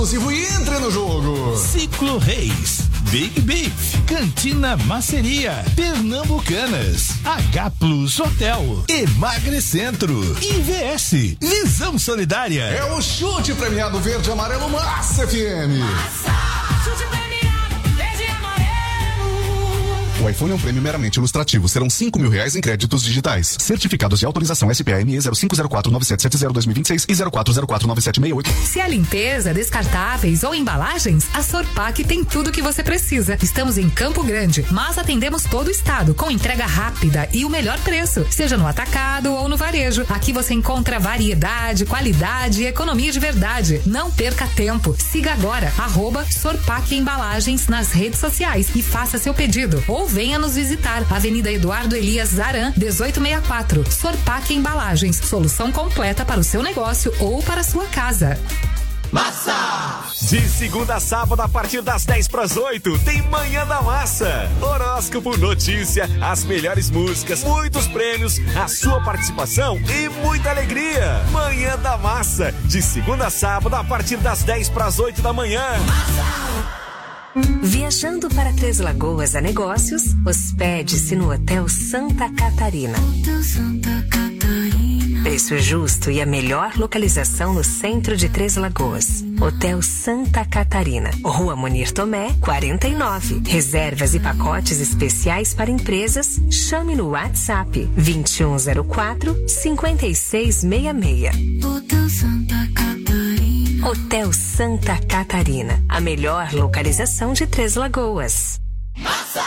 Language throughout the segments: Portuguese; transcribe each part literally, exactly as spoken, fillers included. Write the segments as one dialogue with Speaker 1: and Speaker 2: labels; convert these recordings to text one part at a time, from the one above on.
Speaker 1: E entre no jogo.
Speaker 2: Ciclo Reis, Big Beef, Cantina Maceria, Pernambucanas, H Plus Hotel, Emagrecentro, I V S, Visão Solidária.
Speaker 1: É o chute premiado verde e amarelo Massa F M.
Speaker 3: Massa, chute premiado verde e amarelo.
Speaker 1: O iPhone é um prêmio meramente ilustrativo. Serão cinco mil reais em créditos digitais. Certificados de autorização S P A M E zero cinco zero quatro nove sete sete zero dois mil e vinte e seis e zero quatro zero quatro nove sete seis oito.
Speaker 4: Se é limpeza, descartáveis ou embalagens, a Sorpac tem tudo o que você precisa. Estamos em Campo Grande, mas atendemos todo o estado com entrega rápida e o melhor preço, seja no atacado ou no varejo. Aqui você encontra variedade, qualidade e economia de verdade. Não perca tempo. Siga agora, arroba Sorpac Embalagens nas redes sociais e faça seu pedido. Ou venha nos visitar. Avenida Eduardo Elias Zaran, dezoito sessenta e quatro. Sorpac Embalagens, solução completa para o seu negócio ou para a sua casa.
Speaker 5: Massa! De segunda a sábado, a partir das dez para as oito, tem Manhã da Massa. Horóscopo, notícia, as melhores músicas, muitos prêmios, a sua participação e muita alegria. Manhã da Massa, de segunda a sábado, a partir das dez para as oito da manhã. Massa!
Speaker 6: Viajando para Três Lagoas a negócios, hospede-se no Hotel Santa Catarina.
Speaker 3: Hotel Santa Catarina.
Speaker 6: Preço justo e a melhor localização no centro de Três Lagoas. Hotel Santa Catarina, Rua Munir Tomé, quarenta e nove. Reservas e pacotes especiais para empresas. Chame no WhatsApp vinte e um zero quatro, cinquenta e seis sessenta e seis.
Speaker 3: Hotel Santa Catarina.
Speaker 6: Hotel Santa Catarina, a melhor localização de Três Lagoas.
Speaker 5: Massa!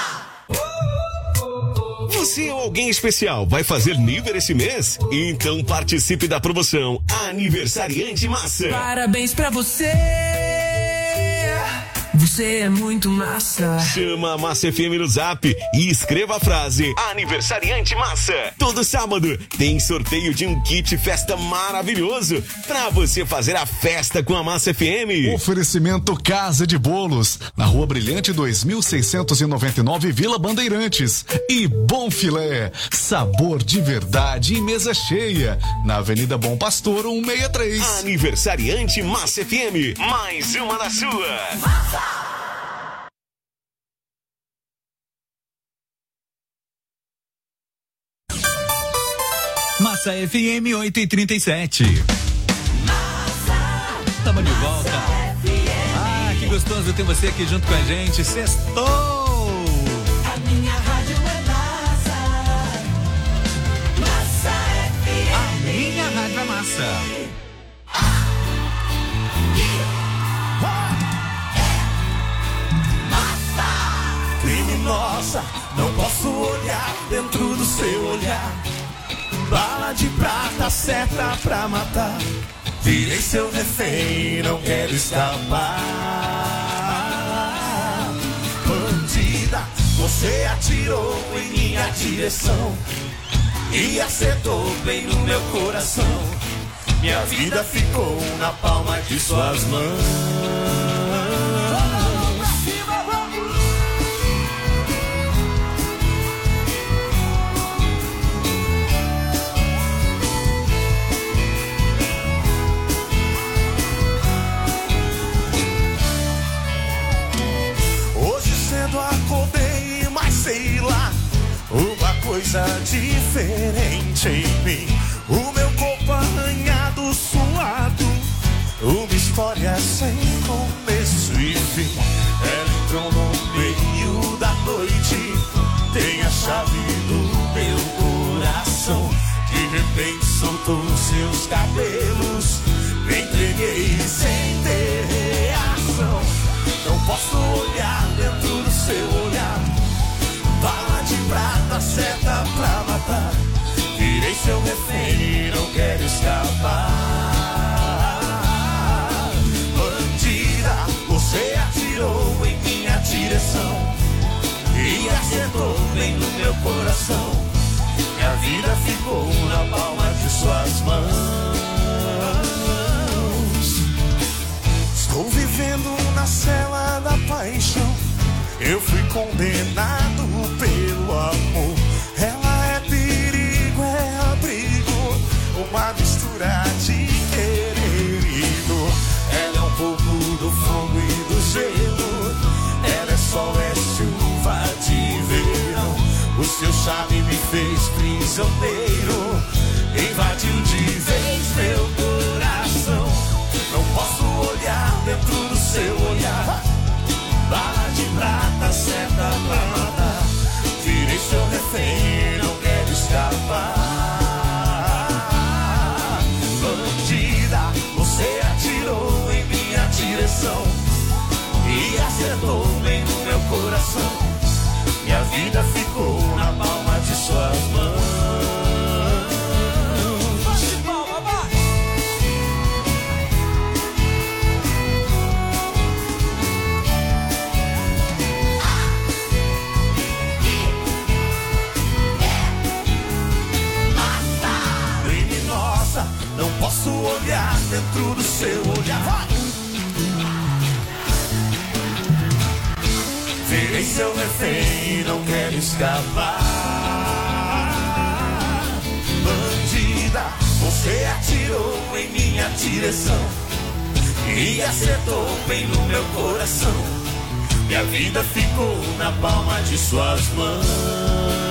Speaker 5: Você ou alguém especial vai fazer nível esse mês? Então participe da promoção Aniversariante Massa.
Speaker 7: Parabéns pra você! Você é muito massa.
Speaker 5: Chama a Massa F M no Zap e escreva a frase Aniversariante Massa. Todo sábado tem sorteio de um kit festa maravilhoso pra você fazer a festa com a Massa F M.
Speaker 1: Oferecimento Casa de Bolos, na Rua Brilhante dois mil seiscentos e noventa e nove, Vila Bandeirantes. E Bom Filé, sabor de verdade e mesa cheia, na Avenida Bom Pastor cento e sessenta e três.
Speaker 5: Aniversariante Massa F M, mais uma da sua. Massa!
Speaker 2: Massa F M oito e trinta e sete. Massa! Tamo de volta. Ah, que gostoso ter você aqui junto com a gente. Sextou!
Speaker 3: A minha rádio é massa. Massa F M.
Speaker 2: A minha rádio é massa.
Speaker 8: Criminosa, não posso olhar dentro do seu olhar. Bala de prata, seta pra matar. Virei seu refém, não quero escapar. Bandida, você atirou em minha direção e acertou bem no meu coração. Minha vida ficou na palma de suas mãos. Acordei, mas sei lá, uma coisa diferente em mim. O meu corpo arranhado, suado, uma história sem começo e fim. Ela entrou no meio da noite, tem a chave do meu coração. De repente soltou seus cabelos, me entreguei sem ter reação. Não posso olhar dentro do seu olhar. Bala de prata, seta pra matar. Virei seu refém e não quero escapar. Bandida, você atirou em minha direção e acertou bem no meu coração. Minha vida ficou na palma de suas mãos. Estou vivendo na cela da paixão. Eu fui condenado pelo amor. Ela é perigo, é abrigo, uma mistura de querer e dor. Ela é um pouco do fez prisioneiro, invadiu de vez meu coração. Não posso olhar dentro do seu olhar, bala de prata, seta pra matar. Virei seu refém, não quero escapar. Bandida, você atirou em minha direção e acertou bem no meu coração. Minha vida ficou na palma de suas mãos. Criminosa, não posso olhar dentro do seu olhar. Virei seu refém, não quero escapar. Bandida, você atirou em minha direção e acertou bem no meu coração. Minha vida ficou na palma de suas mãos.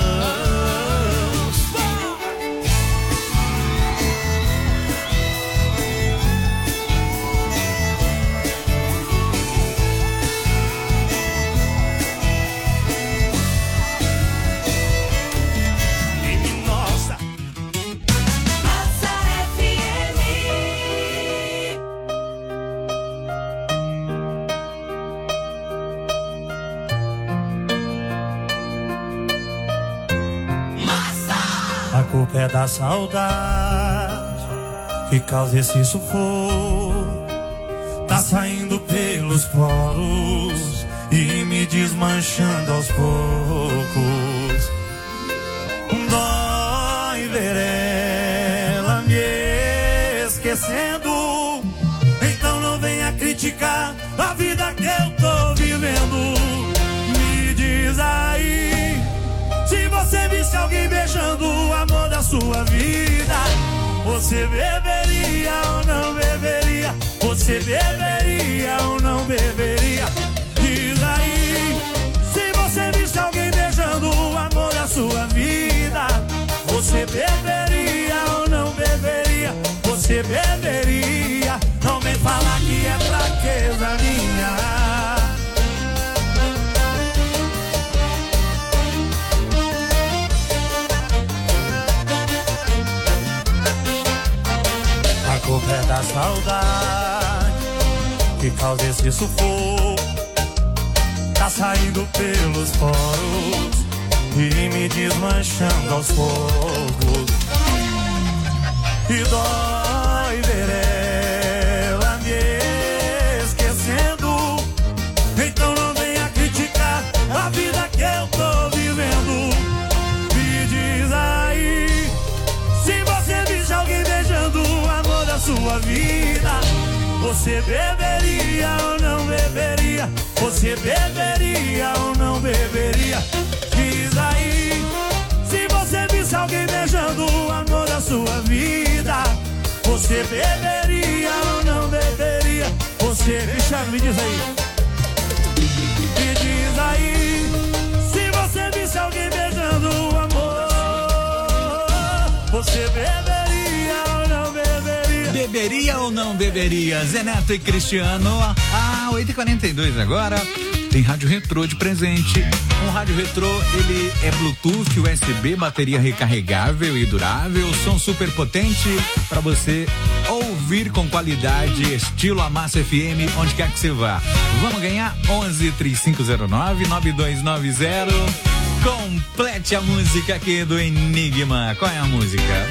Speaker 9: A culpa é da saudade que causa esse sufoco. Tá saindo pelos poros e me desmanchando aos poucos. Dói ver ela me esquecendo. Então não venha criticar a vida que eu tô vivendo. Me diz aí, se você visse alguém beijando o amor da sua vida, você beberia ou não beberia? Você beberia ou não beberia? Diz aí, se você visse alguém beijando o amor da sua vida, você beberia ou não beberia? Você beberia? Não vem falar que é fraqueza minha. A culpa é da saudade que causa esse sufoco. Tá saindo pelos poros e me desmanchando aos poucos. E dói ver ela me esquecendo. Então não venha criticar a vida que eu tô vivendo. Me diz aí, se você visse alguém beijando o amor da sua vida, você beberia ou não beberia? Você beberia ou não beberia? Diz aí, se você visse alguém beijando o amor da sua vida, você beberia ou não beberia? Você, Cristiano, me diz aí. Me diz aí, se você visse alguém beijando o amor, você beberia ou não beberia?
Speaker 2: Beberia ou não beberia? Zé Neto e Cristiano. Ah, oito e quarenta e dois agora. Tem rádio retrô de presente. Um rádio retrô, ele é Bluetooth, U S B, bateria recarregável e durável, som super potente para você ouvir com qualidade, estilo Amassa F M, onde quer que você vá. Vamos ganhar onze, três cinco zero nove, nove dois nove zero. Complete a música aqui do Enigma. Qual é a música?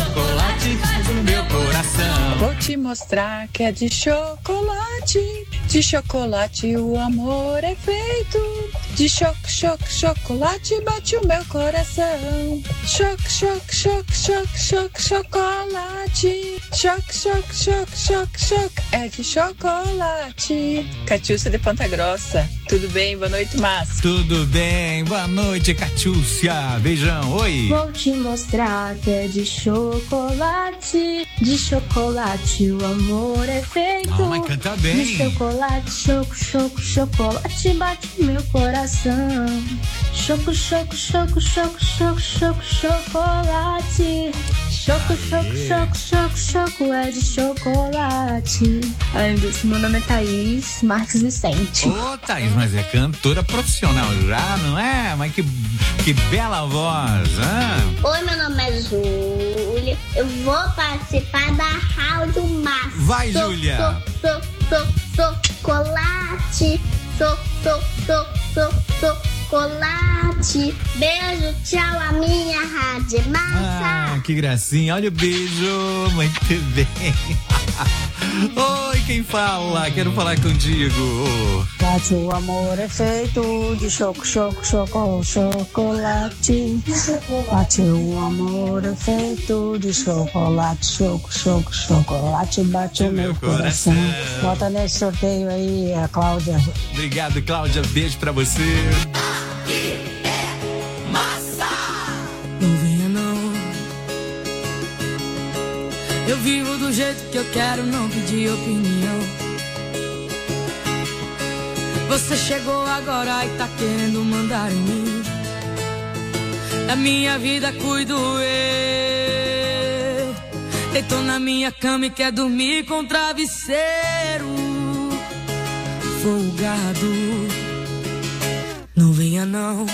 Speaker 10: Vou te mostrar que é de chocolate, De chocolate o amor é feito. De choque, choque, chocolate bate o meu coração. Choque, choque, choque, choque, choque, chocolate. Choque, choque, choque, choque, choque, é de chocolate. Catiúcia de Ponta Grossa. Tudo bem? Boa noite, Márcio.
Speaker 2: Tudo bem? Boa noite, Catiúcia. Beijão, oi.
Speaker 11: Vou te mostrar que é de chocolate. De chocolate o amor é feito.
Speaker 2: Não, mas canta bem.
Speaker 11: De chocolate, choco, choco, chocolate bate meu coração. Choco, choco, choco, choco, choco, choco, chocolate. Choco, choco, choco, choco, choco, é de chocolate. Além disso, meu nome é Thaís Marques Vicente.
Speaker 2: Ô, Thaís, mas é cantora profissional já, não é? Mas que, que bela voz, hein?
Speaker 12: Oi, meu nome é Júlia. Eu vou participar da Rádio Márcio.
Speaker 2: Vai, so, Júlia.
Speaker 12: So, so, so, so, chocolate. So, so, so, so, so, chocolate. Beijo, tchau, a minha Rádio Massa.
Speaker 2: Ah, que gracinha. Olha o beijo. Muito bem. Oi, quem fala? Quero falar contigo.
Speaker 13: Chocolate, o amor é feito de choco, choco, choco, chocolate. Chocolate, o amor é feito de chocolate, choco, choco, chocolate. Bate o meu coração. coração. Bota nesse sorteio aí, a Cláudia.
Speaker 2: Obrigado, Cláudia. Beijo pra você.
Speaker 7: Não venha não. Eu vivo do jeito que eu quero, não pedi opinião. Você chegou agora e tá querendo mandar em mim. Da minha vida cuido eu. Deitou na minha cama e quer dormir com travesseiro folgado. Não venha não.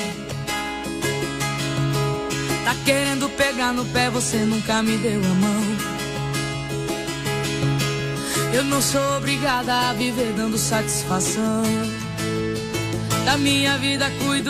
Speaker 7: Tá querendo pegar no pé, você nunca me deu a mão. Eu não sou obrigada a viver dando satisfação. Da minha vida cuido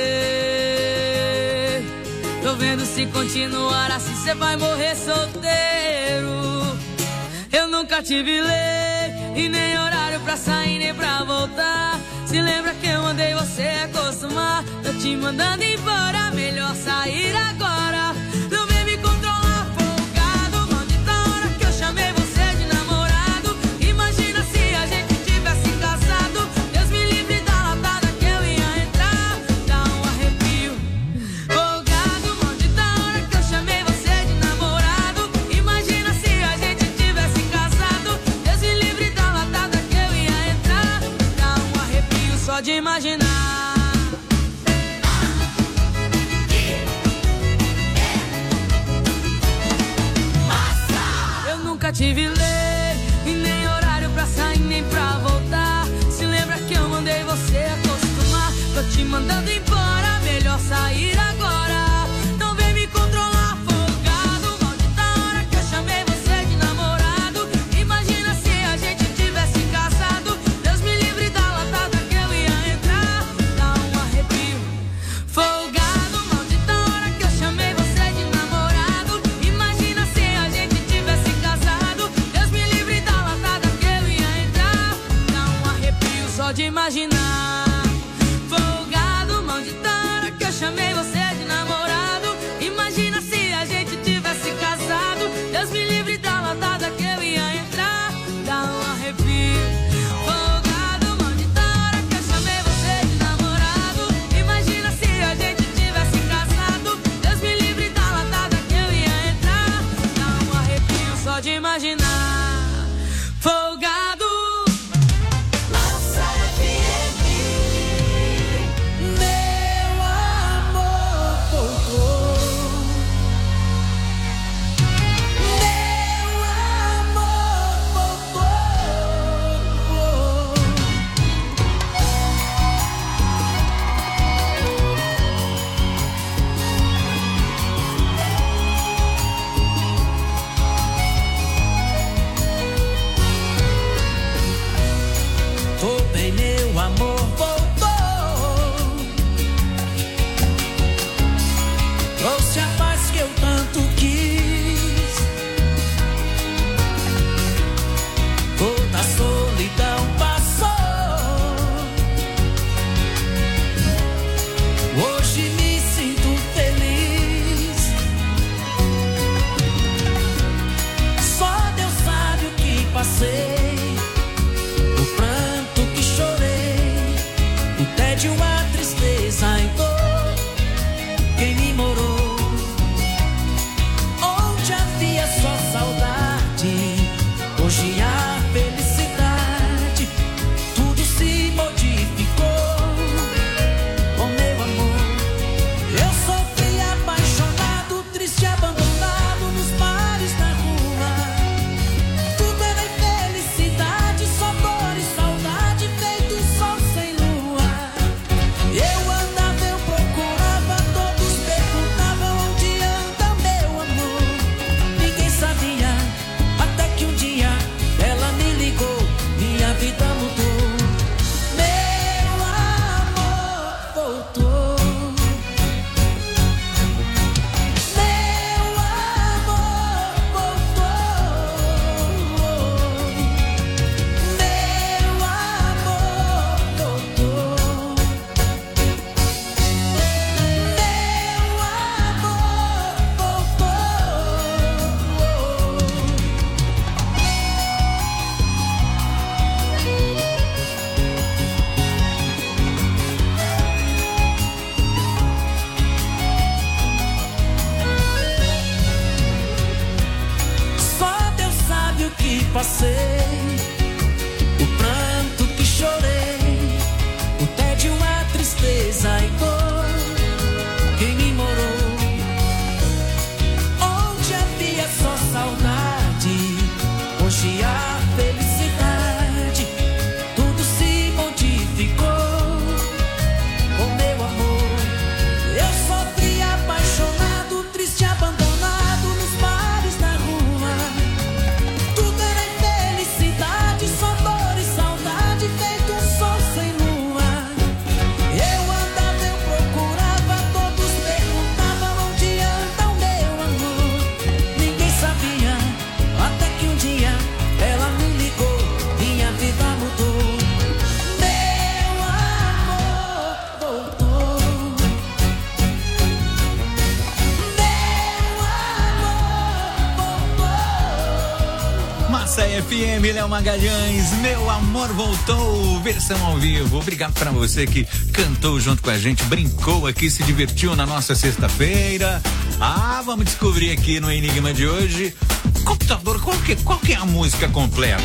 Speaker 7: eu. Tô vendo se continuar assim cê vai morrer solteiro. Eu nunca tive lei e nem horário pra sair nem pra voltar. Se lembra que eu mandei você acostumar. Tô te mandando embora, melhor sair agora. Não vem me controlar, folgado. Maldita hora que eu chamei você de namorado. Imagina se a gente tivesse casado. Deus me livre da latada que eu ia entrar. Dá um arrepio. Folgado, maldita hora que eu chamei você de namorado. Imagina se a gente tivesse casado. Deus me livre da latada que eu ia entrar. Dá um arrepio só de imaginar. Nunca tive lei e nem horário pra sair nem pra voltar. Se lembra que eu mandei você acostumar. Tô te mandando embora, melhor sair agora. Não vem me controlar, folgado. Maldita hora que eu chamei você de namorado. Imagina se a gente tivesse casado. Deus me livre da latada que eu ia entrar. Dá um arrepio. Folgado, maldita hora que eu chamei você de namorado. Imagina se a gente tivesse casado. Só de imaginar. Folgado, maldita hora que eu chamei você de namorado. Imagina se a gente tivesse casado. Deus me livre da latada que eu ia entrar. Dá um arrepio. Folgado, maldita hora que eu chamei você de namorado. Imagina se a gente tivesse casado. Deus me livre da latada que eu ia entrar. Dá um arrepio só de imaginar. Folgado.
Speaker 2: F M, Léo Magalhães, Meu Amor Voltou, versão ao vivo. Obrigado pra você que cantou junto com a gente, brincou aqui, se divertiu na nossa sexta-feira. Ah, vamos descobrir aqui no Enigma de hoje. Computador, qual que, qual que é a música completa?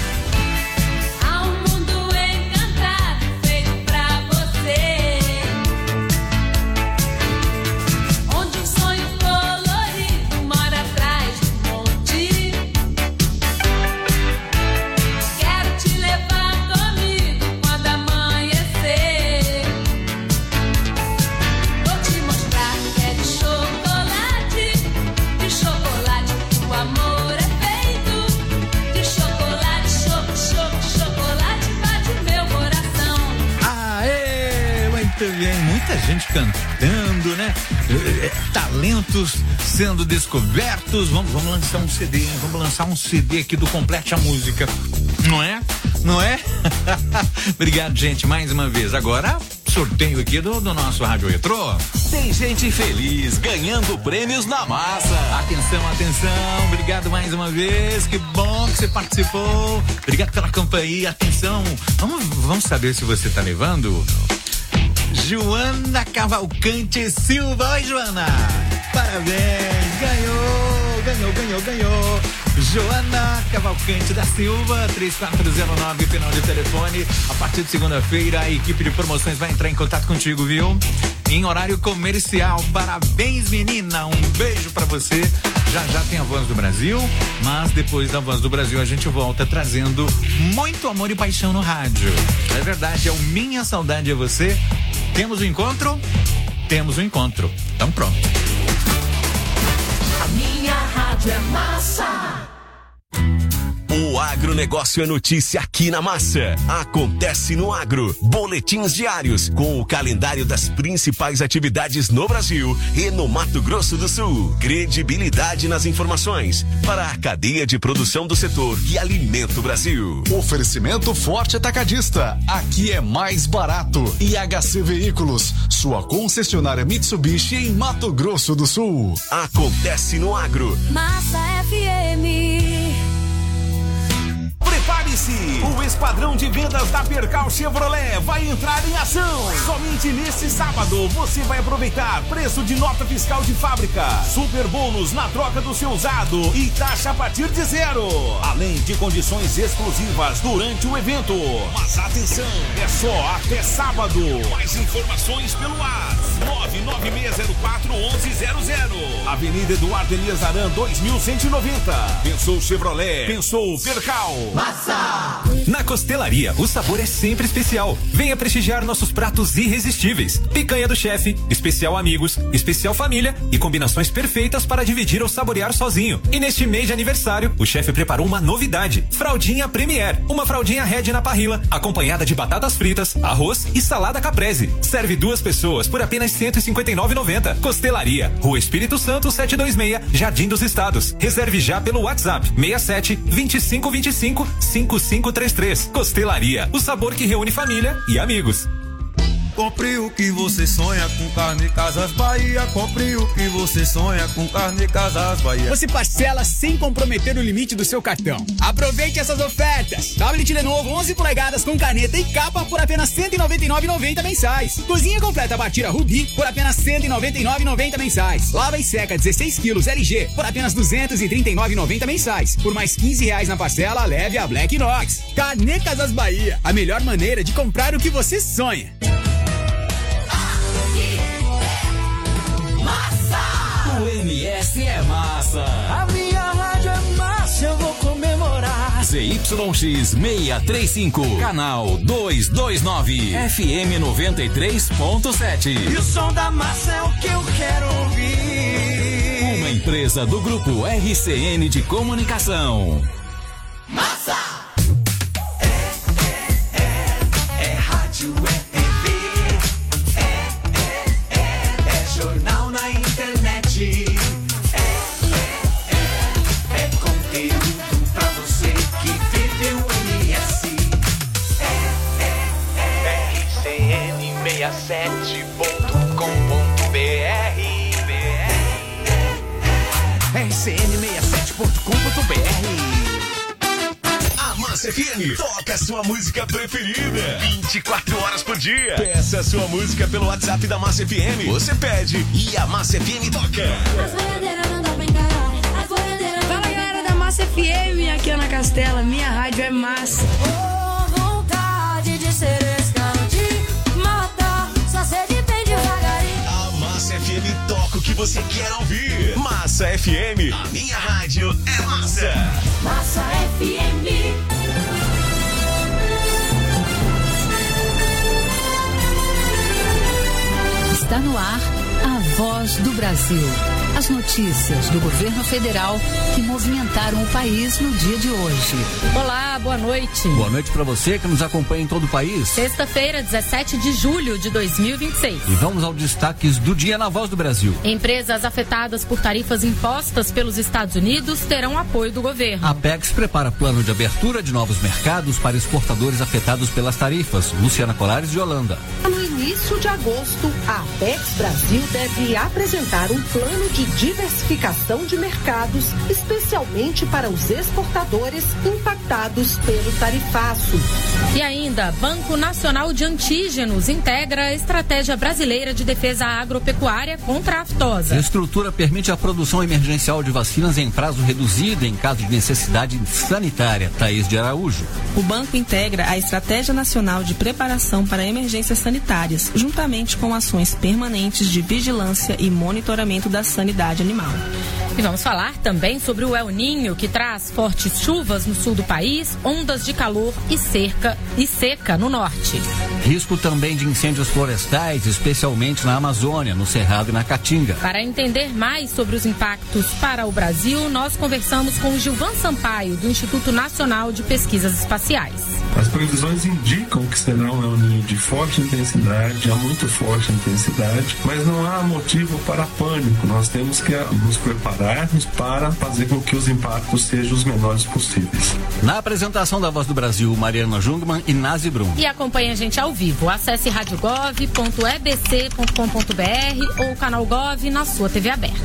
Speaker 2: Muita gente cantando, né? Talentos sendo descobertos. Vamos, vamos lançar um C D, hein? Vamos lançar um C D aqui do Complete a Música. Não é? Não é? Obrigado, gente, mais uma vez. Agora, sorteio aqui do, do nosso Rádio Retrô.
Speaker 5: Tem gente feliz ganhando prêmios na massa.
Speaker 2: Atenção, atenção. Obrigado mais uma vez. Que bom que você participou. Obrigado pela companhia. Atenção. Vamos, vamos saber se você tá levando. Joana Cavalcante Silva. Oi, Joana. Parabéns. Ganhou, ganhou, ganhou, ganhou. Joana Cavalcante da Silva, três quatro zero nove, final de telefone. A partir de segunda-feira, a equipe de promoções vai entrar em contato contigo, viu? Em horário comercial. Parabéns, menina. Um beijo pra você. Já já tem a Voz do Brasil, mas depois da Voz do Brasil a gente volta trazendo muito amor e paixão no rádio. É verdade, é o Minha Saudade é Você. Temos um encontro? Temos um encontro. Então pronto.
Speaker 3: A minha rádio é massa.
Speaker 5: O agronegócio é notícia aqui na Massa. Acontece no Agro. Boletins diários com o calendário das principais atividades no Brasil e no Mato Grosso do Sul. Credibilidade nas informações para a cadeia de produção do setor que alimenta o Brasil.
Speaker 1: Oferecimento Forte Atacadista. Aqui é mais barato. E H C Veículos, sua concessionária Mitsubishi em Mato Grosso do Sul.
Speaker 5: Acontece no Agro.
Speaker 3: Massa F M.
Speaker 5: Prepare-se! O Esquadrão de Vendas da Percal Chevrolet vai entrar em ação. Somente neste sábado você vai aproveitar preço de nota fiscal de fábrica, super bônus na troca do seu usado e taxa a partir de zero. Além de condições exclusivas durante o evento. Mas atenção, é só até sábado. Mais informações pelo WhatsApp nove nove seis zero quatro um um zero zero. Avenida Eduardo Elias Aran dois mil cento e noventa. Pensou Chevrolet, pensou Percal.
Speaker 14: Na Costelaria, o sabor é sempre especial. Venha prestigiar nossos pratos irresistíveis. Picanha do chefe, especial amigos, especial família e combinações perfeitas para dividir ou saborear sozinho. E neste mês de aniversário, o chefe preparou uma novidade: fraldinha Premier. Uma fraldinha Red na parrilla, acompanhada de batatas fritas, arroz e salada caprese. Serve duas pessoas por apenas cento e cinquenta e nove reais e noventa centavos. Costelaria, Rua Espírito Santo setecentos e vinte e seis, Jardim dos Estados. Reserve já pelo WhatsApp seis sete, vinte e cinco, vinte e cinco, cinco cinco três três. Costelaria, o sabor que reúne família e amigos.
Speaker 15: Compre o que você sonha com Carne Casas Bahia. Compre o que você sonha com Carne Casas Bahia.
Speaker 16: Você parcela sem comprometer o limite do seu cartão. Aproveite essas ofertas. Tablet Lenovo onze polegadas com caneta e capa por apenas cento e noventa e nove reais e noventa centavos mensais. Cozinha completa Batira Rubi por apenas cento e noventa e nove reais e noventa centavos mensais. Lava e seca dezesseis quilos L G por apenas duzentos e trinta e nove reais e noventa centavos mensais. Por mais quinze reais na parcela, leve a Black Inox. Carne Casas Bahia, a melhor maneira de comprar o que você sonha.
Speaker 3: O M S é massa.
Speaker 17: A minha rádio é massa, eu vou comemorar.
Speaker 5: Z Y X seiscentos e trinta e cinco, canal duzentos e vinte e nove, F M noventa e três ponto sete.
Speaker 17: E o som da massa é o que eu quero ouvir.
Speaker 5: Uma empresa do grupo R C N de Comunicação.
Speaker 3: Massa! É, é, é, é rádio, é T V, é, é, é, é jornal na internet. É, é, é, é conteúdo pra você que vive o M S. É, é, é, R C N sessenta e sete ponto com ponto B R. R C N sessenta e sete ponto com ponto B R.
Speaker 5: Massa F M, toca a sua música preferida. vinte e quatro horas por dia. Peça a sua música pelo WhatsApp da Massa F M. Você pede e a Massa F M toca.
Speaker 18: Fala galera da Massa F M, aqui é Ana Castela, minha rádio é massa.
Speaker 3: Oh, vontade de ser escravo, de matar, só sede bem devagarinho.
Speaker 5: A Massa F M toca o que você quer ouvir. Massa F M, a minha rádio é massa.
Speaker 3: Massa F M.
Speaker 4: Está no ar a Voz do Brasil. As notícias do governo federal que movimentaram o país no dia de hoje.
Speaker 19: Olá, boa noite.
Speaker 20: Boa noite para você que nos acompanha em todo o país.
Speaker 19: Sexta-feira, dezessete de julho de dois mil e vinte e seis.
Speaker 20: E vamos aos destaques do dia na Voz do Brasil.
Speaker 19: Empresas afetadas por tarifas impostas pelos Estados Unidos terão apoio do governo.
Speaker 20: A Apex prepara plano de abertura de novos mercados para exportadores afetados pelas tarifas. Luciana Colares de Holanda.
Speaker 21: No início de agosto, a Apex Brasil deve apresentar um plano de diversificação de mercados, especialmente para os exportadores impactados pelo tarifaço.
Speaker 19: E ainda, Banco Nacional de Antígenos integra a Estratégia Brasileira de Defesa Agropecuária contra a aftosa.
Speaker 20: A estrutura permite a produção emergencial de vacinas em prazo reduzido em caso de necessidade sanitária. Thaís de Araújo.
Speaker 22: O banco integra a Estratégia Nacional de Preparação para Emergências Sanitárias, juntamente com ações permanentes de vigilância e monitoramento da sanidade animal.
Speaker 19: E vamos falar também sobre o El Niño, que traz fortes chuvas no sul do país, ondas de calor e cerca e seca no norte.
Speaker 20: Risco também de incêndios florestais, especialmente na Amazônia, no Cerrado e na Caatinga.
Speaker 19: Para entender mais sobre os impactos para o Brasil, nós conversamos com o Gilvan Sampaio, do Instituto Nacional de Pesquisas Espaciais.
Speaker 23: As previsões indicam que será um El Niño de forte intensidade, a muito forte intensidade, mas não há motivo para pânico. Nós temos que nos prepararmos para fazer com que os impactos sejam os menores possíveis.
Speaker 20: Na apresentação da Voz do Brasil, Mariana Jungmann e Nazi Brum.
Speaker 19: E acompanhe a gente ao vivo. Acesse rádio gov ponto e b c ponto com ponto b r ou o canal Gov na sua T V aberta.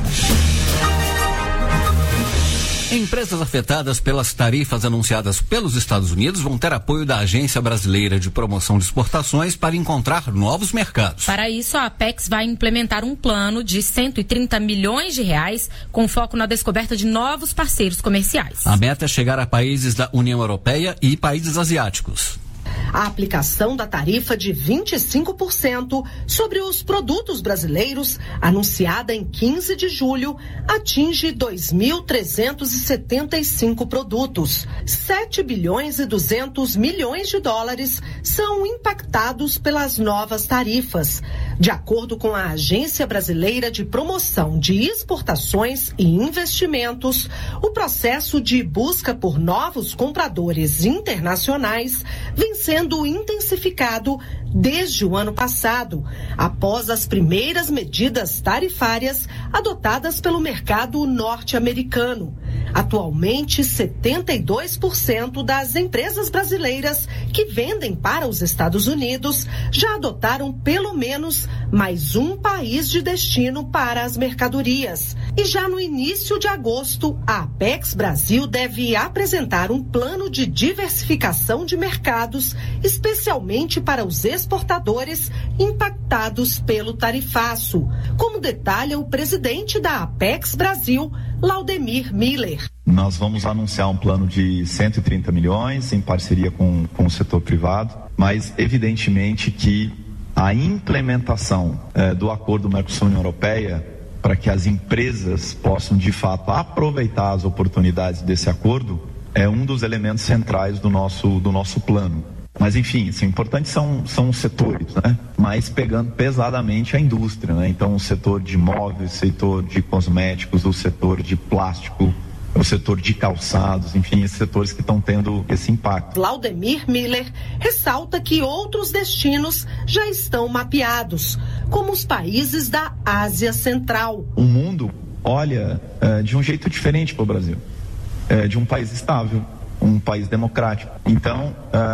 Speaker 20: Empresas afetadas pelas tarifas anunciadas pelos Estados Unidos vão ter apoio da Agência Brasileira de Promoção de Exportações para encontrar novos mercados.
Speaker 19: Para isso, a Apex vai implementar um plano de cento e trinta milhões de reais com foco na descoberta de novos parceiros comerciais.
Speaker 20: A meta é chegar a países da União Europeia e países asiáticos.
Speaker 21: A aplicação da tarifa de vinte e cinco por cento sobre os produtos brasileiros, anunciada em quinze de julho, atinge dois mil trezentos e setenta e cinco produtos. sete bilhões e duzentos milhões de dólares são impactados pelas novas tarifas. De acordo com a Agência Brasileira de Promoção de Exportações e Investimentos, o processo de busca por novos compradores internacionais vem sendo intensificado desde o ano passado, após as primeiras medidas tarifárias adotadas pelo mercado norte-americano. Atualmente, setenta e dois por cento das empresas brasileiras que vendem para os Estados Unidos já adotaram pelo menos mais um país de destino para as mercadorias. E já no início de agosto, a Apex Brasil deve apresentar um plano de diversificação de mercados, especialmente para os exportadores impactados pelo tarifaço, como detalha o presidente da Apex Brasil, Laudemir Miller.
Speaker 24: Nós vamos anunciar um plano de cento e trinta milhões em parceria com, com o setor privado, mas evidentemente que a implementação eh, do acordo Mercosul-União Europeia, para que as empresas possam de fato aproveitar as oportunidades desse acordo, é um dos elementos centrais do nosso, do nosso plano. Mas, enfim, assim, importantes são, são os setores, né? Mas pegando pesadamente a indústria, né? Então, o setor de móveis, o setor de cosméticos, o setor de plástico, o setor de calçados, enfim, esses setores que estão tendo esse impacto.
Speaker 21: Laudemir Miller ressalta que outros destinos já estão mapeados, como os países da Ásia Central.
Speaker 24: O mundo olha uh, de um jeito diferente para o Brasil, uh, de um país estável, um país democrático. Então, uh,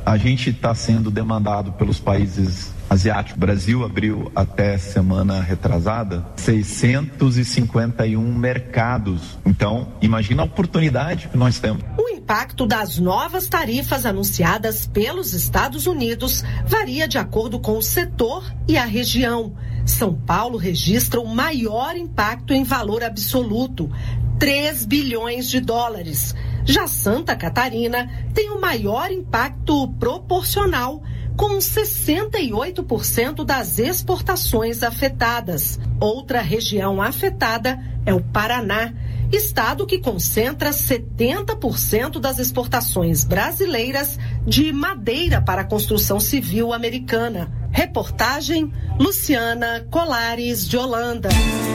Speaker 24: A gente está sendo demandado pelos países asiáticos. O Brasil abriu até semana retrasada seiscentos e cinquenta e um mercados. Então, imagina a oportunidade que nós temos.
Speaker 21: O impacto das novas tarifas anunciadas pelos Estados Unidos varia de acordo com o setor e a região. São Paulo registra o maior impacto em valor absoluto, três bilhões de dólares. Já Santa Catarina tem o maior impacto proporcional, com sessenta e oito por cento das exportações afetadas. Outra região afetada é o Paraná, estado que concentra setenta por cento das exportações brasileiras de madeira para a construção civil americana. Reportagem Luciana Colares, de Holanda.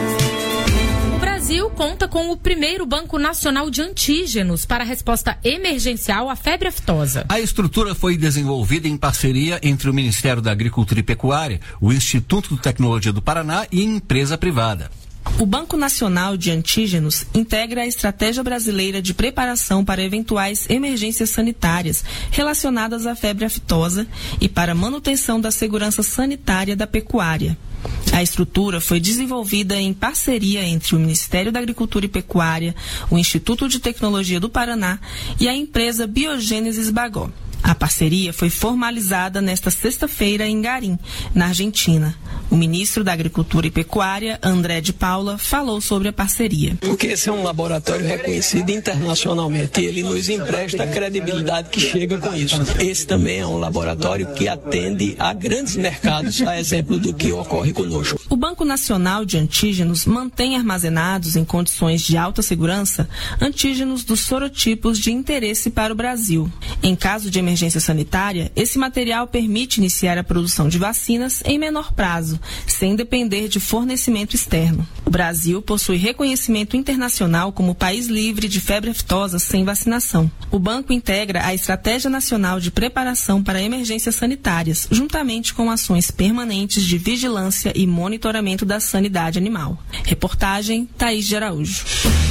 Speaker 19: O Brasil conta com o primeiro Banco Nacional de Antígenos para a resposta emergencial à febre aftosa.
Speaker 20: A estrutura foi desenvolvida em parceria entre o Ministério da Agricultura e Pecuária, o Instituto de Tecnologia do Paraná e empresa privada.
Speaker 22: O Banco Nacional de Antígenos integra a Estratégia Brasileira de Preparação para eventuais emergências sanitárias relacionadas à febre aftosa e para manutenção da segurança sanitária da pecuária. A estrutura foi desenvolvida em parceria entre o Ministério da Agricultura e Pecuária, o Instituto de Tecnologia do Paraná e a empresa Biogênesis Bagó. A parceria foi formalizada nesta sexta-feira em Garim, na Argentina. O ministro da Agricultura e Pecuária, André de Paula, falou sobre a parceria.
Speaker 6: Porque esse é um laboratório reconhecido internacionalmente e ele nos empresta a credibilidade que chega com isso. Esse também é um laboratório que atende a grandes mercados, a exemplo do que ocorre conosco.
Speaker 22: O Banco Nacional de Antígenos mantém armazenados em condições de alta segurança antígenos dos sorotipos de interesse para o Brasil. Em caso de emergência sanitária, esse material permite iniciar a produção de vacinas em menor prazo, sem depender de fornecimento externo. O Brasil possui reconhecimento internacional como país livre de febre aftosa sem vacinação. O banco integra a Estratégia Nacional de Preparação para Emergências Sanitárias, juntamente com ações permanentes de vigilância e monitoramento da sanidade animal. Reportagem Thaís de Araújo.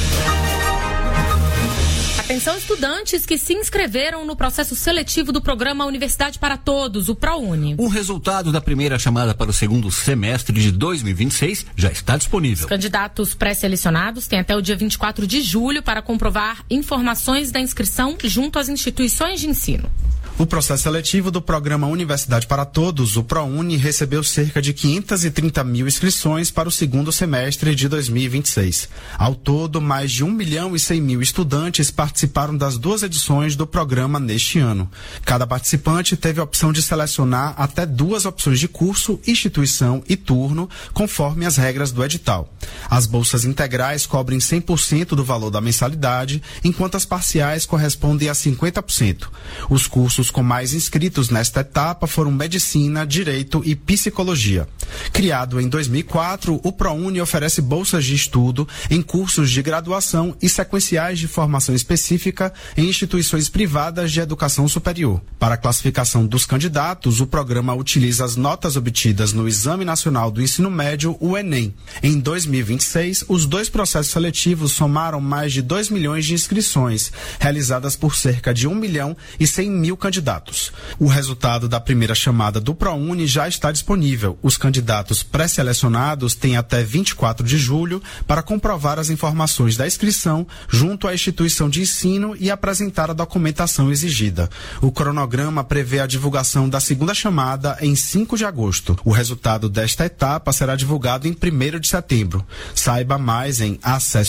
Speaker 19: Atenção, estudantes que se inscreveram no processo seletivo do programa Universidade para Todos, o ProUni.
Speaker 20: O resultado da primeira chamada para o segundo semestre de dois mil e vinte e seis já está disponível.
Speaker 19: Os candidatos pré-selecionados têm até o dia vinte e quatro de julho para comprovar informações da inscrição junto às instituições de ensino.
Speaker 8: O processo seletivo do programa Universidade para Todos, o ProUni, recebeu cerca de quinhentas e trinta mil inscrições para o segundo semestre de dois mil e vinte e seis. Ao todo, mais de um milhão e cem mil estudantes participaram das duas edições do programa neste ano. Cada participante teve a opção de selecionar até duas opções de curso, instituição e turno, conforme as regras do edital. As bolsas integrais cobrem cem por cento do valor da mensalidade, enquanto as parciais correspondem a cinquenta por cento. Os cursos com mais inscritos nesta etapa foram Medicina, Direito e Psicologia. Criado em dois mil e quatro, o ProUni oferece bolsas de estudo em cursos de graduação e sequenciais de formação específica em instituições privadas de educação superior. Para a classificação dos candidatos, o programa utiliza as notas obtidas no Exame Nacional do Ensino Médio, o Enem. Em dois mil e vinte e seis, os dois processos seletivos somaram mais de dois milhões de inscrições, realizadas por cerca de um milhão e cem mil candidatos. O resultado da primeira chamada do ProUni já está disponível. Os candidatos pré-selecionados têm até vinte e quatro de julho para comprovar as informações da inscrição junto à instituição de ensino e apresentar a documentação exigida. O cronograma prevê a divulgação da segunda chamada em cinco de agosto. O resultado desta etapa será divulgado em primeiro de setembro. Saiba mais em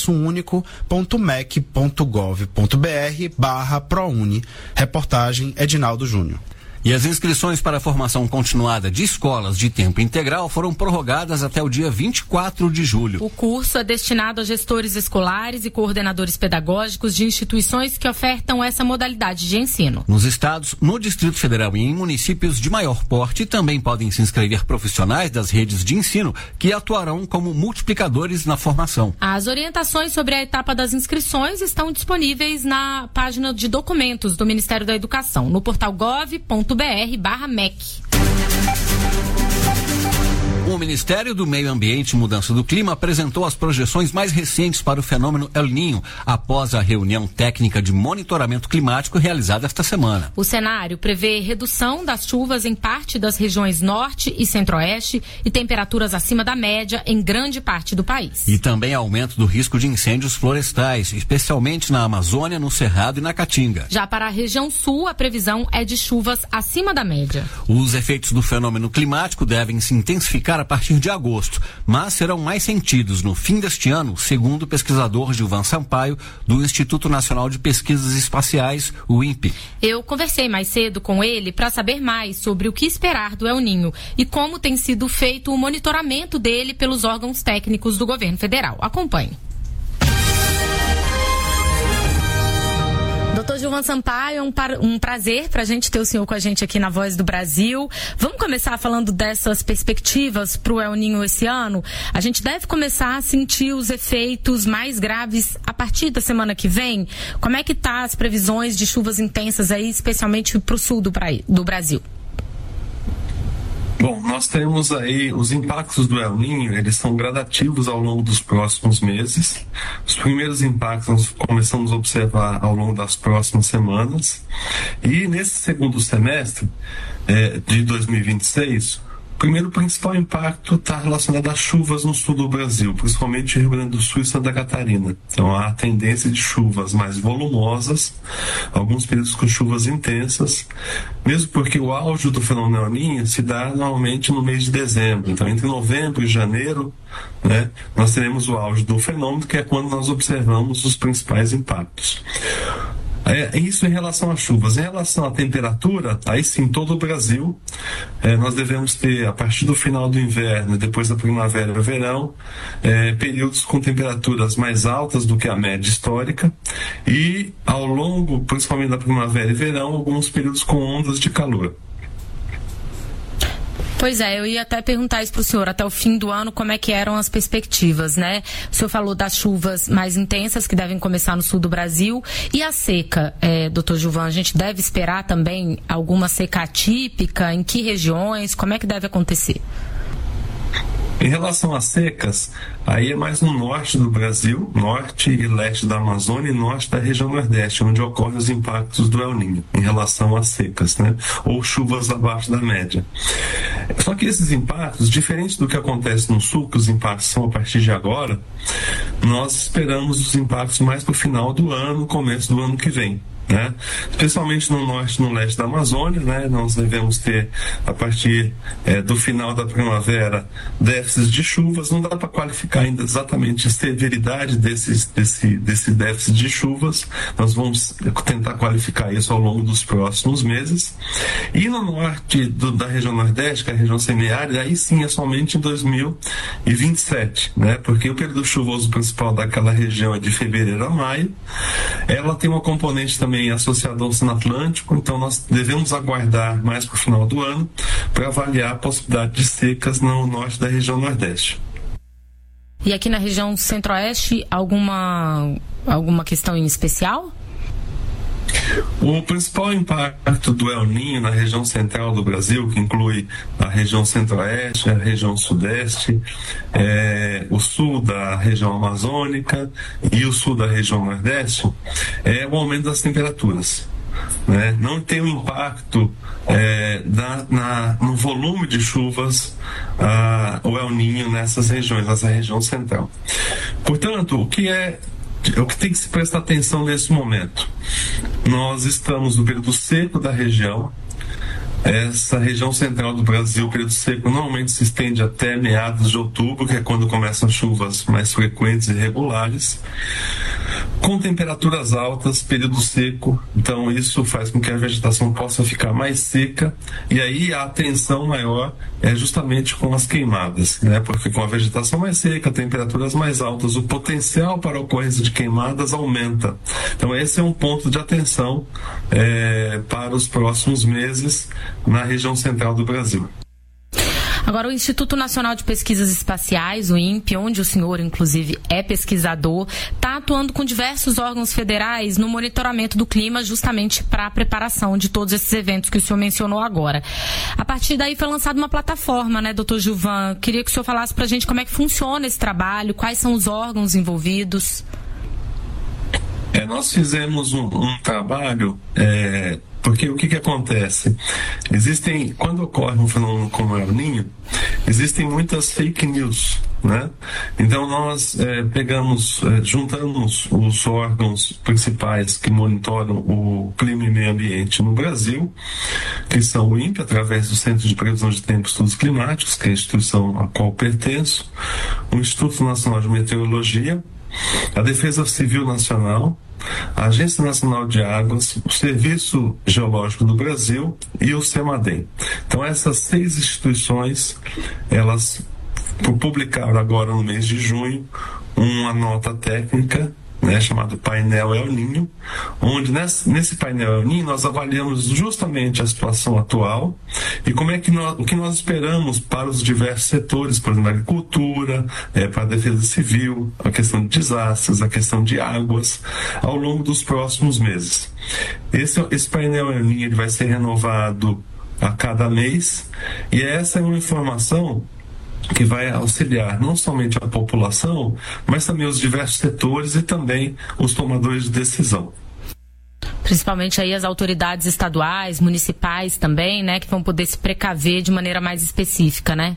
Speaker 8: acessounico.mec.gov.br barra ProUni. Reportagem Edinaldo Júnior.
Speaker 20: E as inscrições para a formação continuada de escolas de tempo integral foram prorrogadas até o dia vinte e quatro de julho.
Speaker 19: O curso é destinado a gestores escolares e coordenadores pedagógicos de instituições que ofertam essa modalidade de ensino.
Speaker 20: Nos estados, no Distrito Federal e em municípios de maior porte, também podem se inscrever profissionais das redes de ensino que atuarão como multiplicadores na formação.
Speaker 19: As orientações sobre a etapa das inscrições estão disponíveis na página de documentos do Ministério da Educação, no portal gov ponto br barra mec.
Speaker 20: O Ministério do Meio Ambiente e Mudança do Clima apresentou as projeções mais recentes para o fenômeno El Niño após a reunião técnica de monitoramento climático realizada esta semana.
Speaker 19: O cenário prevê redução das chuvas em parte das regiões norte e centro-oeste e temperaturas acima da média em grande parte do país.
Speaker 20: E também aumento do risco de incêndios florestais, especialmente na Amazônia, no Cerrado e na Caatinga.
Speaker 19: Já para a região sul, a previsão é de chuvas acima da média.
Speaker 20: Os efeitos do fenômeno climático devem se intensificar a partir de agosto, mas serão mais sentidos no fim deste ano, segundo o pesquisador Gilvan Sampaio, do Instituto Nacional de Pesquisas Espaciais, o INPE.
Speaker 19: Eu conversei mais cedo com ele para saber mais sobre o que esperar do El Niño e como tem sido feito o monitoramento dele pelos órgãos técnicos do governo federal. Acompanhe. Doutor Gilvan Sampaio, é um, par, um prazer para a gente ter o senhor com a gente aqui na Voz do Brasil. Vamos começar falando dessas perspectivas para o El Niño esse ano? A gente deve começar a sentir os efeitos mais graves a partir da semana que vem? Como é que tá as previsões de chuvas intensas aí, especialmente para o sul do, do Brasil?
Speaker 23: Bom, nós temos aí os impactos do El Niño, eles são gradativos ao longo dos próximos meses. Os primeiros impactos nós começamos a observar ao longo das próximas semanas. E nesse segundo semestre eh, de dois mil e vinte e seis, o primeiro principal impacto está relacionado às chuvas no sul do Brasil, principalmente Rio Grande do Sul e Santa Catarina. Então há a tendência de chuvas mais volumosas, alguns períodos com chuvas intensas, mesmo porque o auge do fenômeno El Niño se dá normalmente no mês de dezembro. Então entre novembro e janeiro, né, nós teremos o auge do fenômeno, que é quando nós observamos os principais impactos. É, isso em relação às chuvas. Em relação à temperatura, aí sim, todo o Brasil, é, nós devemos ter, a partir do final do inverno, depois da primavera e verão, é, períodos com temperaturas mais altas do que a média histórica e, ao longo, principalmente da primavera e verão, alguns períodos com ondas de calor.
Speaker 19: Pois é, eu ia até perguntar isso para o senhor, até o fim do ano, como é que eram as perspectivas, né? O senhor falou das chuvas mais intensas que devem começar no sul do Brasil e a seca, é, doutor Gilvan, a gente deve esperar também alguma seca atípica? Em que regiões? Como é que deve acontecer?
Speaker 23: Em relação às secas, aí é mais no norte do Brasil, norte e leste da Amazônia e norte da região nordeste, onde ocorrem os impactos do El Niño, em relação às secas, né? Ou chuvas abaixo da média. Só que esses impactos, diferente do que acontece no sul, que os impactos são a partir de agora, nós esperamos os impactos mais para o final do ano, começo do ano que vem. Né? Especialmente no norte e no leste da Amazônia, né? Nós devemos ter, a partir é, do final da primavera, déficits de chuvas. Não dá para qualificar ainda exatamente a severidade desse, desse, desse déficit de chuvas. Nós vamos tentar qualificar isso ao longo dos próximos meses. E no norte do, da região nordeste, que é a região semiárida, aí sim é somente em dois mil e vinte e sete, né? Porque o período chuvoso principal daquela região é de fevereiro a maio. Ela tem uma componente também associado ao Oceano Atlântico, então nós devemos aguardar mais para o final do ano para avaliar a possibilidade de secas no norte da região nordeste.
Speaker 19: E aqui na região centro-oeste, alguma, alguma questão em especial?
Speaker 23: O principal impacto do El Niño na região central do Brasil, que inclui a região centro-oeste, a região sudeste, é, o sul da região amazônica e o sul da região nordeste, é o aumento das temperaturas. Né? Não tem um impacto é, da, na, no volume de chuvas ah, o El Niño nessas regiões, nessa região central. Portanto, o que é o que tem que se prestar atenção nesse momento? Nós estamos no período seco da região. Essa região central do Brasil, o período seco normalmente se estende até meados de outubro, que é quando começam as chuvas mais frequentes e regulares, com temperaturas altas, período seco. Então isso faz com que a vegetação possa ficar mais seca, e aí a atenção maior é justamente com as queimadas, né? Porque com a vegetação mais seca, temperaturas mais altas, o potencial para a ocorrência de queimadas aumenta. Então esse é um ponto de atenção é, para os próximos meses na região central do Brasil.
Speaker 19: Agora, o Instituto Nacional de Pesquisas Espaciais, o INPE, onde o senhor, inclusive, é pesquisador, está atuando com diversos órgãos federais no monitoramento do clima, justamente para a preparação de todos esses eventos que o senhor mencionou agora. A partir daí foi lançada uma plataforma, né, doutor Gilvan? Queria que o senhor falasse para a gente como é que funciona esse trabalho, quais são os órgãos envolvidos.
Speaker 23: É, nós fizemos um, um trabalho, é, porque o que, que acontece? Existem, quando ocorre um fenômeno como o El Niño, existem muitas fake news, né? Então nós é, pegamos, é, juntamos os órgãos principais que monitoram o clima e meio ambiente no Brasil, que são o INPE, através do Centro de Previsão de Tempo e Estudos Climáticos, que é a instituição a qual pertenço, o Instituto Nacional de Meteorologia, a Defesa Civil Nacional, a Agência Nacional de Águas, o Serviço Geológico do Brasil e o CEMADEM. Então essas seis instituições, elas publicaram agora no mês de junho uma nota técnica, né, chamado painel El Niño, onde nesse, nesse painel El Niño nós avaliamos justamente a situação atual e como é que nós, o que nós esperamos para os diversos setores, por exemplo, a agricultura, é, para a defesa civil, a questão de desastres, a questão de águas, ao longo dos próximos meses. Esse, esse painel El Niño ele vai ser renovado a cada mês e essa é uma informação que vai auxiliar não somente a população, mas também os diversos setores e também os tomadores de decisão.
Speaker 19: Principalmente aí as autoridades estaduais, municipais também, né, que vão poder se precaver de maneira mais específica, né?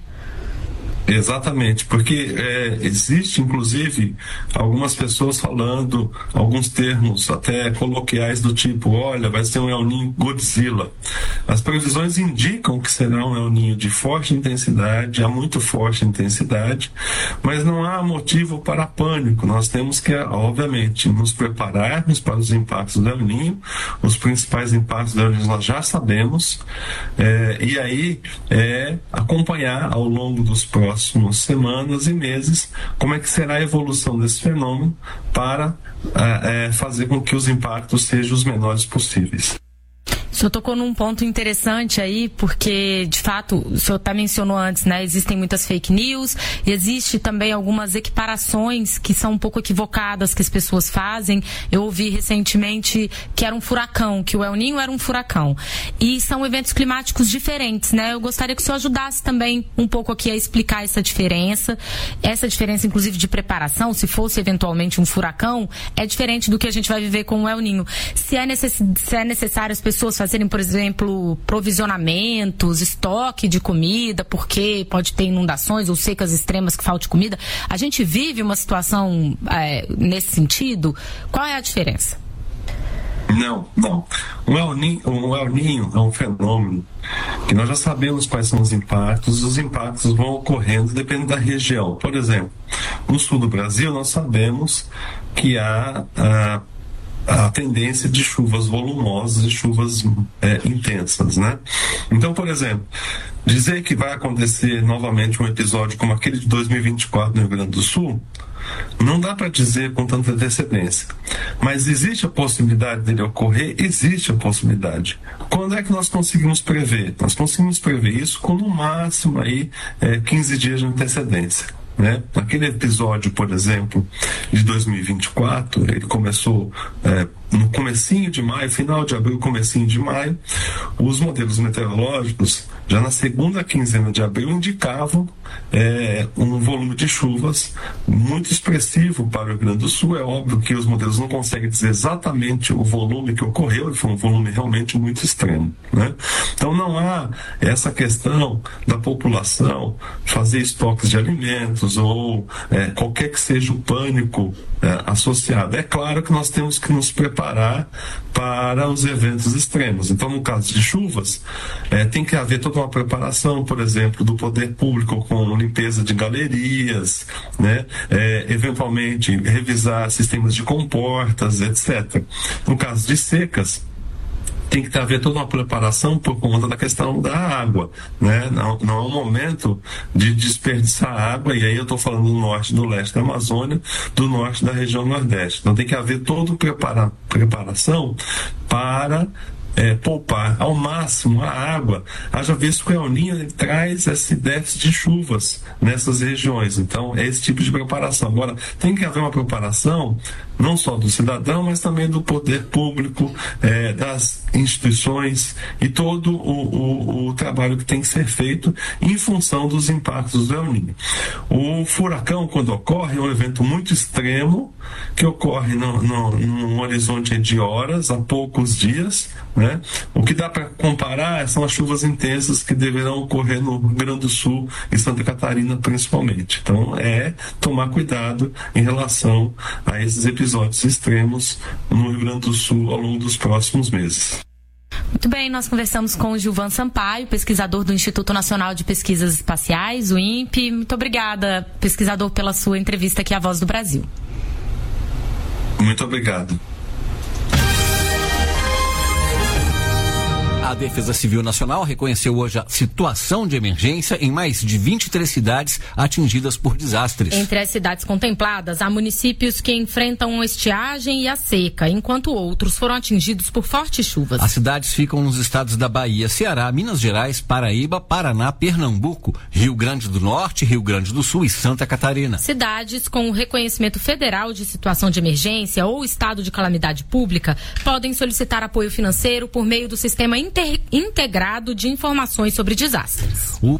Speaker 23: Exatamente, porque é, existe inclusive algumas pessoas falando alguns termos até coloquiais do tipo, olha, vai ser um El Niño Godzilla. As previsões indicam que será um El Niño de forte intensidade, a muito forte intensidade, mas não há motivo para pânico. Nós temos que, obviamente, nos prepararmos para os impactos do El Niño. Os principais impactos do El Niño nós já sabemos, é, e aí é acompanhar ao longo dos próximos próximas semanas e meses como é que será a evolução desse fenômeno para é, fazer com que os impactos sejam os menores possíveis.
Speaker 19: O senhor tocou num ponto interessante aí, porque, de fato, o senhor até mencionou antes, né? Existem muitas fake news, existe também algumas equiparações que são um pouco equivocadas que as pessoas fazem. Eu ouvi recentemente que era um furacão, que o El Niño era um furacão. E são eventos climáticos diferentes, né? Eu gostaria que o senhor ajudasse também um pouco aqui a explicar essa diferença. Essa diferença, inclusive, de preparação, se fosse eventualmente um furacão, é diferente do que a gente vai viver com o El Niño. Se é, necess... se é necessário as pessoas fazerem, por exemplo, provisionamentos, estoque de comida, porque pode ter inundações ou secas extremas que falte comida. A gente vive uma situação é, nesse sentido? Qual é a diferença?
Speaker 23: Não, não. O El Niño, o El Niño é um fenômeno que nós já sabemos quais são os impactos. Os impactos vão ocorrendo dependendo da região. Por exemplo, no sul do Brasil nós sabemos que há a a tendência de chuvas volumosas e chuvas é, intensas, né? Então, por exemplo, dizer que vai acontecer novamente um episódio como aquele de dois mil e vinte e quatro no Rio Grande do Sul, não dá para dizer com tanta antecedência. Mas existe a possibilidade dele ocorrer? Existe a possibilidade. Quando é que nós conseguimos prever? Nós conseguimos prever isso com no máximo aí, é, quinze dias de antecedência. Né? Naquele episódio, por exemplo, de dois mil e vinte e quatro, ele começou é, no comecinho de maio, final de abril, comecinho de maio. Os modelos meteorológicos, já na segunda quinzena de abril, indicavam é, um volume de chuvas muito expressivo para o Rio Grande do Sul. É óbvio que os modelos não conseguem dizer exatamente o volume que ocorreu, e foi um volume realmente muito extremo, né? Então não há essa questão da população fazer estoques de alimentos ou é, qualquer que seja o pânico é, associado. É claro que nós temos que nos preparar para os eventos extremos. Então, no caso de chuvas, é, tem que haver toda uma preparação, por exemplo, do poder público com limpeza de galerias, né? É, eventualmente revisar sistemas de comportas, etcétera. No caso de secas, tem que haver toda uma preparação por conta da questão da água, né? Não, não é um momento de desperdiçar água, e aí eu estou falando do norte e do leste da Amazônia, do norte da região nordeste. Então tem que haver toda uma prepara, preparação para é, poupar ao máximo a água, haja visto que o El Niño ele traz esse déficit de chuvas nessas regiões. Então, é esse tipo de preparação. Agora, tem que haver uma preparação não só do cidadão, mas também do poder público, é, das instituições e todo o, o, o trabalho que tem que ser feito em função dos impactos do El Niño. O furacão, quando ocorre, é um evento muito extremo, que ocorre no, no, num horizonte de horas, a poucos dias, né? O que dá para comparar são as chuvas intensas que deverão ocorrer no Rio Grande do Sul e Santa Catarina, principalmente. Então, é tomar cuidado em relação a esses episódios extremos no Rio Grande do Sul ao longo dos próximos meses.
Speaker 19: Muito bem, nós conversamos com o Gilvan Sampaio, pesquisador do Instituto Nacional de Pesquisas Espaciais, o I N P E. Muito obrigada, pesquisador, pela sua entrevista aqui à Voz do Brasil.
Speaker 23: Muito obrigado.
Speaker 20: A Defesa Civil Nacional reconheceu hoje a situação de emergência em mais de vinte e três cidades atingidas por desastres.
Speaker 19: Entre as cidades contempladas, há municípios que enfrentam a estiagem e a seca, enquanto outros foram atingidos por fortes chuvas.
Speaker 20: As cidades ficam nos estados da Bahia, Ceará, Minas Gerais, Paraíba, Paraná, Pernambuco, Rio Grande do Norte, Rio Grande do Sul e Santa Catarina.
Speaker 19: Cidades com o reconhecimento federal de situação de emergência ou estado de calamidade pública podem solicitar apoio financeiro por meio do sistema inter integrado de informações sobre desastres.
Speaker 20: O...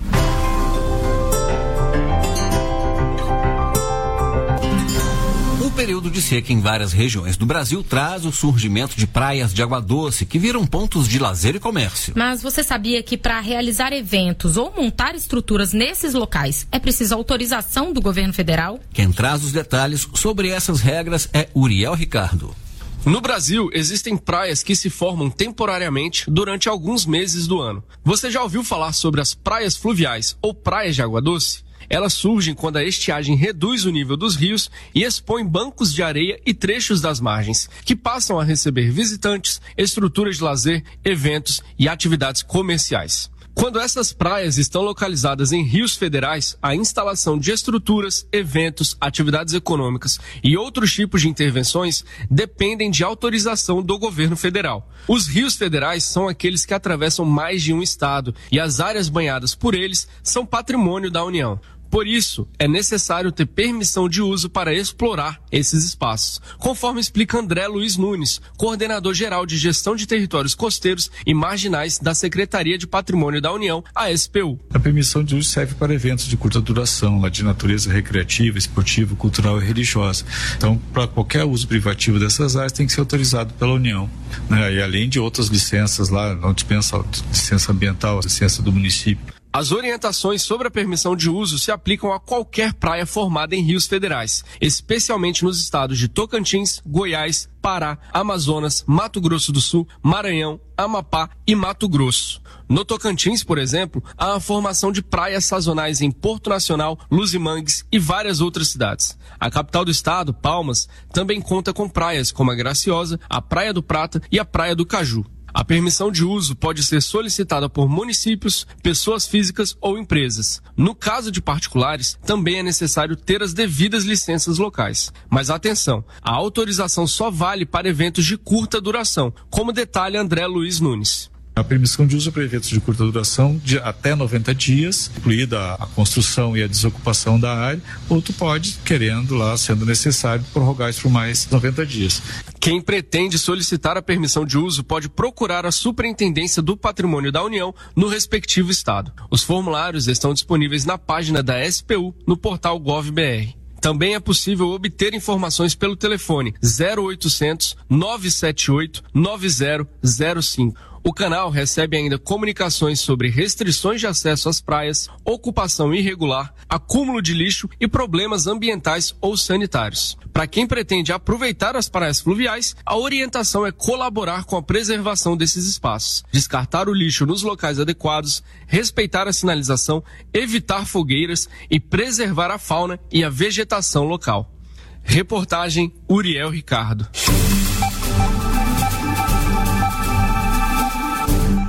Speaker 20: O período de seca em várias regiões do Brasil traz o surgimento de praias de água doce que viram pontos de lazer e comércio.
Speaker 19: Mas você sabia que para realizar eventos ou montar estruturas nesses locais é preciso autorização do governo federal?
Speaker 20: Quem traz os detalhes sobre essas regras é Uriel Ricardo.
Speaker 9: No Brasil, existem praias que se formam temporariamente durante alguns meses do ano. Você já ouviu falar sobre as praias fluviais ou praias de água doce? Elas surgem quando a estiagem reduz o nível dos rios e expõe bancos de areia e trechos das margens, que passam a receber visitantes, estruturas de lazer, eventos e atividades comerciais. Quando essas praias estão localizadas em rios federais, a instalação de estruturas, eventos, atividades econômicas e outros tipos de intervenções dependem de autorização do governo federal. Os rios federais são aqueles que atravessam mais de um estado e as áreas banhadas por eles são patrimônio da União. Por isso, é necessário ter permissão de uso para explorar esses espaços, conforme explica André Luiz Nunes, coordenador-geral de Gestão de Territórios Costeiros e Marginais da Secretaria de Patrimônio da União, a S P U.
Speaker 10: A permissão de uso serve para eventos de curta duração, lá de natureza recreativa, esportiva, cultural e religiosa. Então, para qualquer uso privativo dessas áreas, tem que ser autorizado pela União, né? E além de outras licenças lá, não dispensa licença ambiental, licença do município.
Speaker 9: As orientações sobre a permissão de uso se aplicam a qualquer praia formada em rios federais, especialmente nos estados de Tocantins, Goiás, Pará, Amazonas, Mato Grosso do Sul, Maranhão, Amapá e Mato Grosso. No Tocantins, por exemplo, há a formação de praias sazonais em Porto Nacional, Luzimangues e várias outras cidades. A capital do estado, Palmas, também conta com praias como a Graciosa, a Praia do Prata e a Praia do Caju. A permissão de uso pode ser solicitada por municípios, pessoas físicas ou empresas. No caso de particulares, também é necessário ter as devidas licenças locais. Mas atenção, a autorização só vale para eventos de curta duração, como detalha André Luiz Nunes.
Speaker 10: A permissão de uso para eventos de curta duração de até noventa dias, incluída a construção e a desocupação da área, ou tu pode, querendo lá, sendo necessário, prorrogar isso por mais noventa dias.
Speaker 9: Quem pretende solicitar a permissão de uso pode procurar a Superintendência do Patrimônio da União no respectivo estado. Os formulários estão disponíveis na página da S P U no portal Gov.br. Também é possível obter informações pelo telefone zero oitocentos, nove sete oito, nove zero zero cinco. O canal recebe ainda comunicações sobre restrições de acesso às praias, ocupação irregular, acúmulo de lixo e problemas ambientais ou sanitários. Para quem pretende aproveitar as praias fluviais, a orientação é colaborar com a preservação desses espaços, descartar o lixo nos locais adequados, respeitar a sinalização, evitar fogueiras e preservar a fauna e a vegetação local. Reportagem Uriel Ricardo.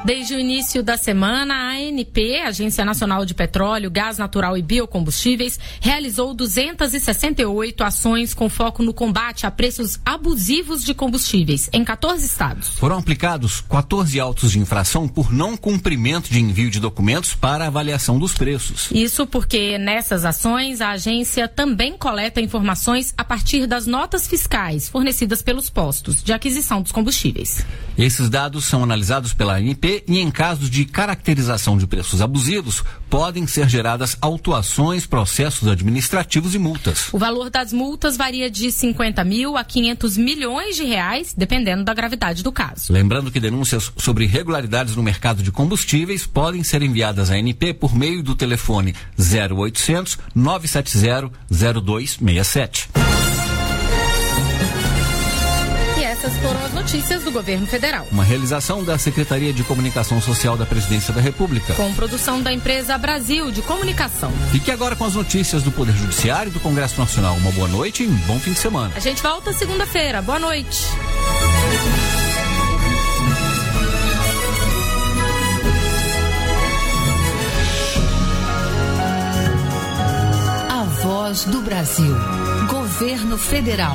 Speaker 19: Desde o início da semana, a ANP, Agência Nacional de Petróleo, Gás Natural e Biocombustíveis, realizou duzentas e sessenta e oito ações com foco no combate a preços abusivos de combustíveis em quatorze estados.
Speaker 20: Foram aplicados quatorze autos de infração por não cumprimento de envio de documentos para avaliação dos preços.
Speaker 19: Isso porque nessas ações a agência também coleta informações a partir das notas fiscais fornecidas pelos postos de aquisição dos combustíveis.
Speaker 20: Esses dados são analisados pela A N P e, em casos de caracterização de preços abusivos, podem ser geradas autuações, processos administrativos e multas.
Speaker 19: O valor das multas varia de cinquenta mil a quinhentos milhões de reais, dependendo da gravidade do caso.
Speaker 20: Lembrando que denúncias sobre irregularidades no mercado de combustíveis podem ser enviadas à A N P por meio do telefone zero oitocentos, nove sete zero, zero dois seis sete.
Speaker 19: Essas foram as notícias do governo federal.
Speaker 20: Uma realização da Secretaria de Comunicação Social da Presidência da República.
Speaker 19: Com produção da empresa Brasil de Comunicação.
Speaker 20: Fique agora com as notícias do Poder Judiciário e do Congresso Nacional. Uma boa noite e um bom fim de semana.
Speaker 19: A gente volta segunda-feira. Boa noite.
Speaker 4: A Voz do Brasil. Governo Federal.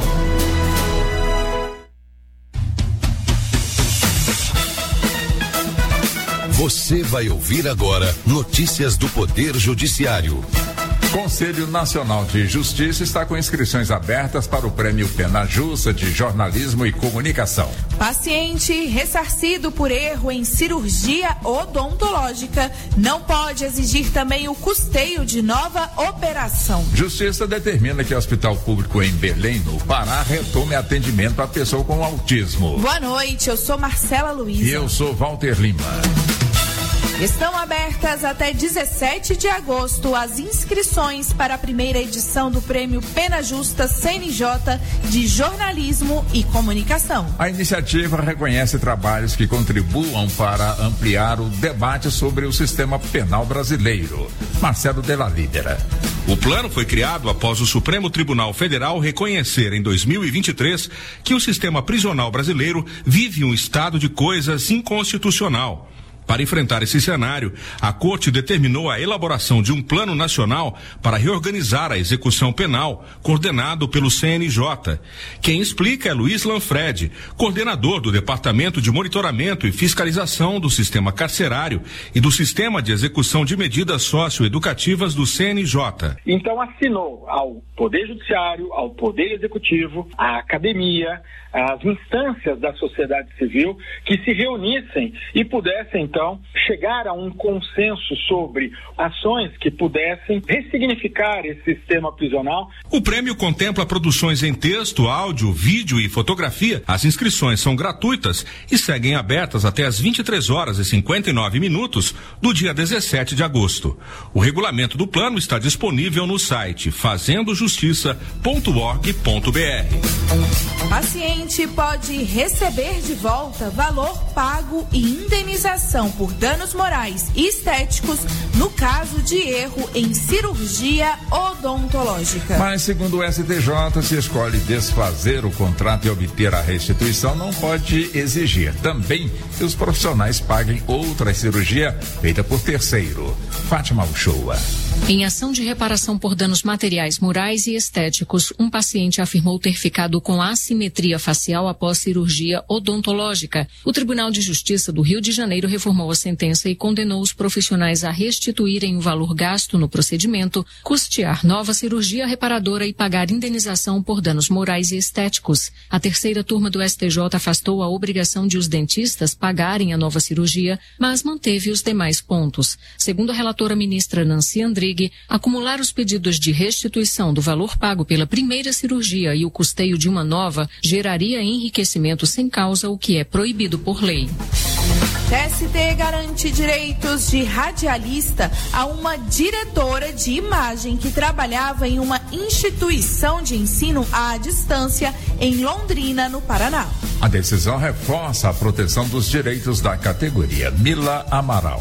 Speaker 7: Você vai ouvir agora notícias do Poder Judiciário.
Speaker 11: Conselho Nacional de Justiça está com inscrições abertas para o Prêmio Pena Justa de Jornalismo e Comunicação.
Speaker 12: Paciente ressarcido por erro em cirurgia odontológica não pode exigir também o custeio de nova operação.
Speaker 11: Justiça determina que o Hospital Público em Belém, no Pará, retome atendimento à pessoa com autismo.
Speaker 12: Boa noite, eu sou Marcela Luiza.
Speaker 11: E eu sou Walter Lima.
Speaker 12: Estão abertas até dezessete de agosto as inscrições para a primeira edição do Prêmio Pena Justa C N J de Jornalismo e Comunicação.
Speaker 11: A iniciativa reconhece trabalhos que contribuam para ampliar o debate sobre o sistema penal brasileiro. Marcelo Della Libera.
Speaker 13: O plano foi criado após o Supremo Tribunal Federal reconhecer em dois mil e vinte e três que o sistema prisional brasileiro vive um estado de coisas inconstitucional. Para enfrentar esse cenário, a Corte determinou a elaboração de um plano nacional para reorganizar a execução penal, coordenado pelo C N J. Quem explica é Luiz Lanfred, coordenador do Departamento de Monitoramento e Fiscalização do Sistema Carcerário e do Sistema de Execução de Medidas Socioeducativas do C N J.
Speaker 25: Então assinou ao Poder Judiciário, ao Poder Executivo, à Academia, às instâncias da sociedade civil que se reunissem e pudessem, então, chegar a um consenso sobre ações que pudessem ressignificar esse sistema prisional.
Speaker 13: O prêmio contempla produções em texto, áudio, vídeo e fotografia. As inscrições são gratuitas e seguem abertas até às vinte e três horas e cinquenta e nove minutos do dia dezessete de agosto. O regulamento do plano está disponível no site fazendo justiça ponto org ponto br.
Speaker 12: Paciente pode receber de volta valor pago e indenização por danos morais e estéticos no caso de erro em cirurgia odontológica.
Speaker 11: Mas, segundo o S T J, se escolhe desfazer o contrato e obter a restituição, não pode exigir também que os profissionais paguem outra cirurgia feita por terceiro. Fátima Uchoa.
Speaker 26: Em ação de reparação por danos materiais, morais e estéticos, um paciente afirmou ter ficado com assimetria facial após cirurgia odontológica. O Tribunal de Justiça do Rio de Janeiro reformou a sentença e condenou os profissionais a restituírem o valor gasto no procedimento, custear nova cirurgia reparadora e pagar indenização por danos morais e estéticos. A terceira turma do S T J afastou a obrigação de os dentistas pagarem a nova cirurgia, mas manteve os demais pontos. Segundo a relatora ministra Nancy Andrighi, acumular os pedidos de restituição do valor pago pela primeira cirurgia e o custeio de uma nova geraria enriquecimento sem causa, o que é proibido por lei.
Speaker 12: T S T garante direitos de radialista a uma diretora de imagem que trabalhava em uma instituição de ensino à distância em Londrina, no Paraná.
Speaker 11: A decisão reforça a proteção dos direitos da categoria. Mila Amaral.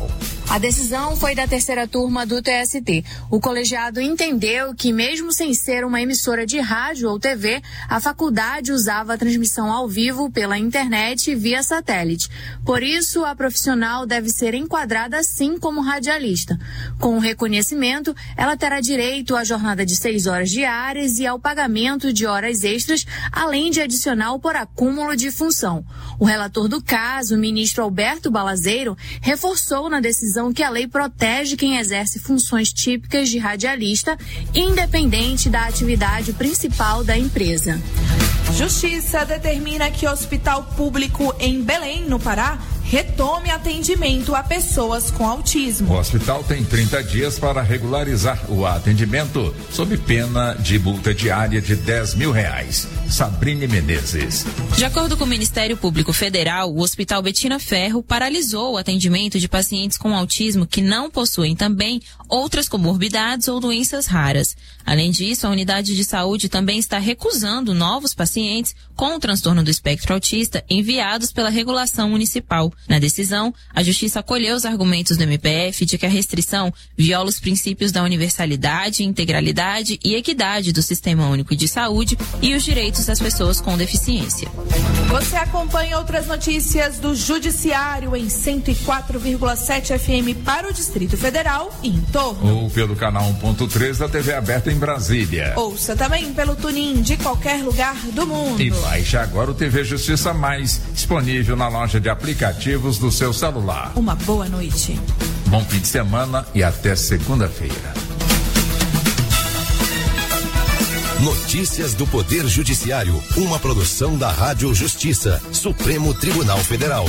Speaker 1: A decisão foi da terceira turma do T S T. O colegiado entendeu que, mesmo sem ser uma emissora de rádio ou T V, a faculdade usava a transmissão ao vivo pela internet e via satélite. Por isso, a profissional deve ser enquadrada assim como radialista. Com o reconhecimento, ela terá direito à jornada de seis horas diárias e ao pagamento de horas extras, além de adicional por acúmulo de função. O relator do caso, o ministro Alberto Balazeiro, reforçou na decisão que a lei protege quem exerce funções típicas de radialista, independente da atividade principal da empresa.
Speaker 12: Justiça determina que o hospital público em Belém, no Pará, retome atendimento a pessoas com autismo.
Speaker 11: O hospital tem trinta dias para regularizar o atendimento, sob pena de multa diária de dez mil reais. Sabrine Menezes.
Speaker 2: De acordo com o Ministério Público Federal, o Hospital Betina Ferro paralisou o atendimento de pacientes com autismo que não possuem também outras comorbidades ou doenças raras. Além disso, a unidade de saúde também está recusando novos pacientes com o transtorno do espectro autista enviados pela regulação municipal. Na decisão, a Justiça acolheu os argumentos do M P F de que a restrição viola os princípios da universalidade, integralidade e equidade do Sistema Único de Saúde e os direitos das pessoas com deficiência.
Speaker 12: Você acompanha outras notícias do Judiciário em cento e quatro vírgula sete F M para o Distrito Federal e em torno.
Speaker 11: Ou pelo canal um ponto três da T V aberta em Brasília.
Speaker 12: Ouça também pelo TuneIn de qualquer lugar do mundo.
Speaker 11: E baixe agora o T V Justiça Mais, disponível na loja de aplicativos do seu celular.
Speaker 12: Uma boa noite.
Speaker 11: Bom fim de semana e até segunda-feira.
Speaker 7: Notícias do Poder Judiciário, uma produção da Rádio Justiça, Supremo Tribunal Federal.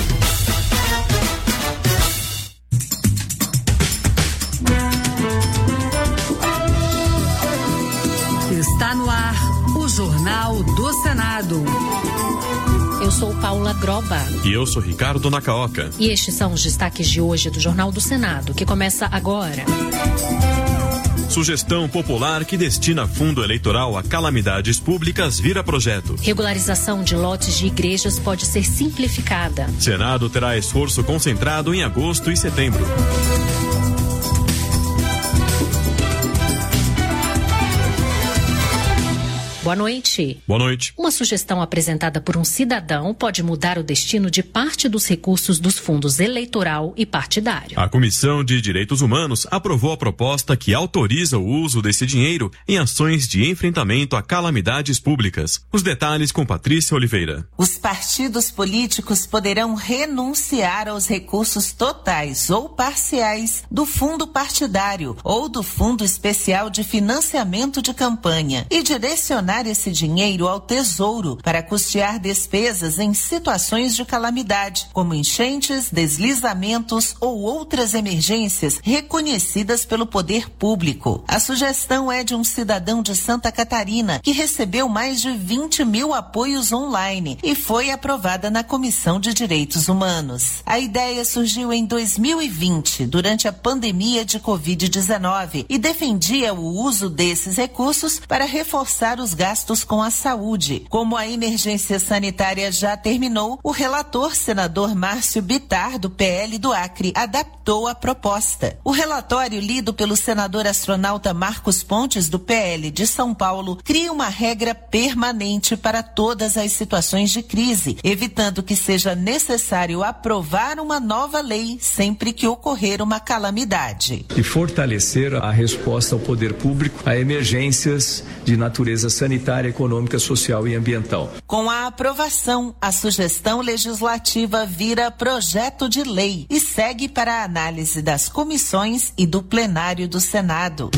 Speaker 4: Está no ar o Jornal do Senado.
Speaker 26: Eu sou Paula Groba.
Speaker 14: E eu sou Ricardo Nacaoca.
Speaker 26: E estes são os destaques de hoje do Jornal do Senado, que começa agora.
Speaker 14: Sugestão popular que destina fundo eleitoral a calamidades públicas vira projeto.
Speaker 26: Regularização de lotes de igrejas pode ser simplificada.
Speaker 14: Senado terá esforço concentrado em agosto e setembro.
Speaker 26: Boa noite.
Speaker 14: Boa noite.
Speaker 26: Uma sugestão apresentada por um cidadão pode mudar o destino de parte dos recursos dos fundos eleitoral e partidário.
Speaker 14: A Comissão de Direitos Humanos aprovou a proposta que autoriza o uso desse dinheiro em ações de enfrentamento a calamidades públicas. Os detalhes com Patrícia Oliveira.
Speaker 15: Os partidos políticos poderão renunciar aos recursos totais ou parciais do fundo partidário ou do Fundo Especial de Financiamento de Campanha e direcionar esse dinheiro ao Tesouro para custear despesas em situações de calamidade, como enchentes, deslizamentos ou outras emergências reconhecidas pelo poder público. A sugestão é de um cidadão de Santa Catarina que recebeu mais de vinte mil apoios online e foi aprovada na Comissão de Direitos Humanos. A ideia surgiu em dois mil e vinte, durante a pandemia de covid dezenove, e defendia o uso desses recursos para reforçar os gastos gastos com a saúde. Como a emergência sanitária já terminou, o relator, senador Márcio Bittar, do P L do Acre, adaptou a proposta. O relatório, lido pelo senador astronauta Marcos Pontes, do P L de São Paulo, cria uma regra permanente para todas as situações de crise, evitando que seja necessário aprovar uma nova lei sempre que ocorrer uma calamidade.
Speaker 16: E fortalecer a resposta ao poder público a emergências de natureza sanitária, econômica, social e ambiental.
Speaker 15: Com a aprovação, a sugestão legislativa vira projeto de lei e segue para a análise das comissões e do plenário do Senado.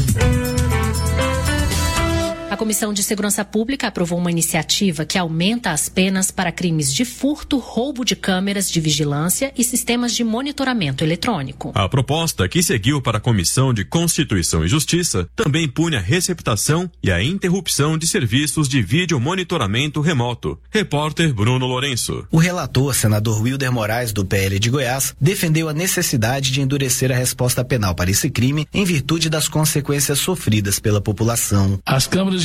Speaker 26: A Comissão de Segurança Pública aprovou uma iniciativa que aumenta as penas para crimes de furto, roubo de câmeras de vigilância e sistemas de monitoramento eletrônico.
Speaker 14: A proposta, que seguiu para a Comissão de Constituição e Justiça, também pune a receptação e a interrupção de serviços de vídeo monitoramento remoto. Repórter Bruno Lourenço.
Speaker 17: O relator, senador Wilder Moraes, do P L de Goiás, defendeu a necessidade de endurecer a resposta penal para esse crime em virtude das consequências sofridas pela população.
Speaker 27: As câmeras de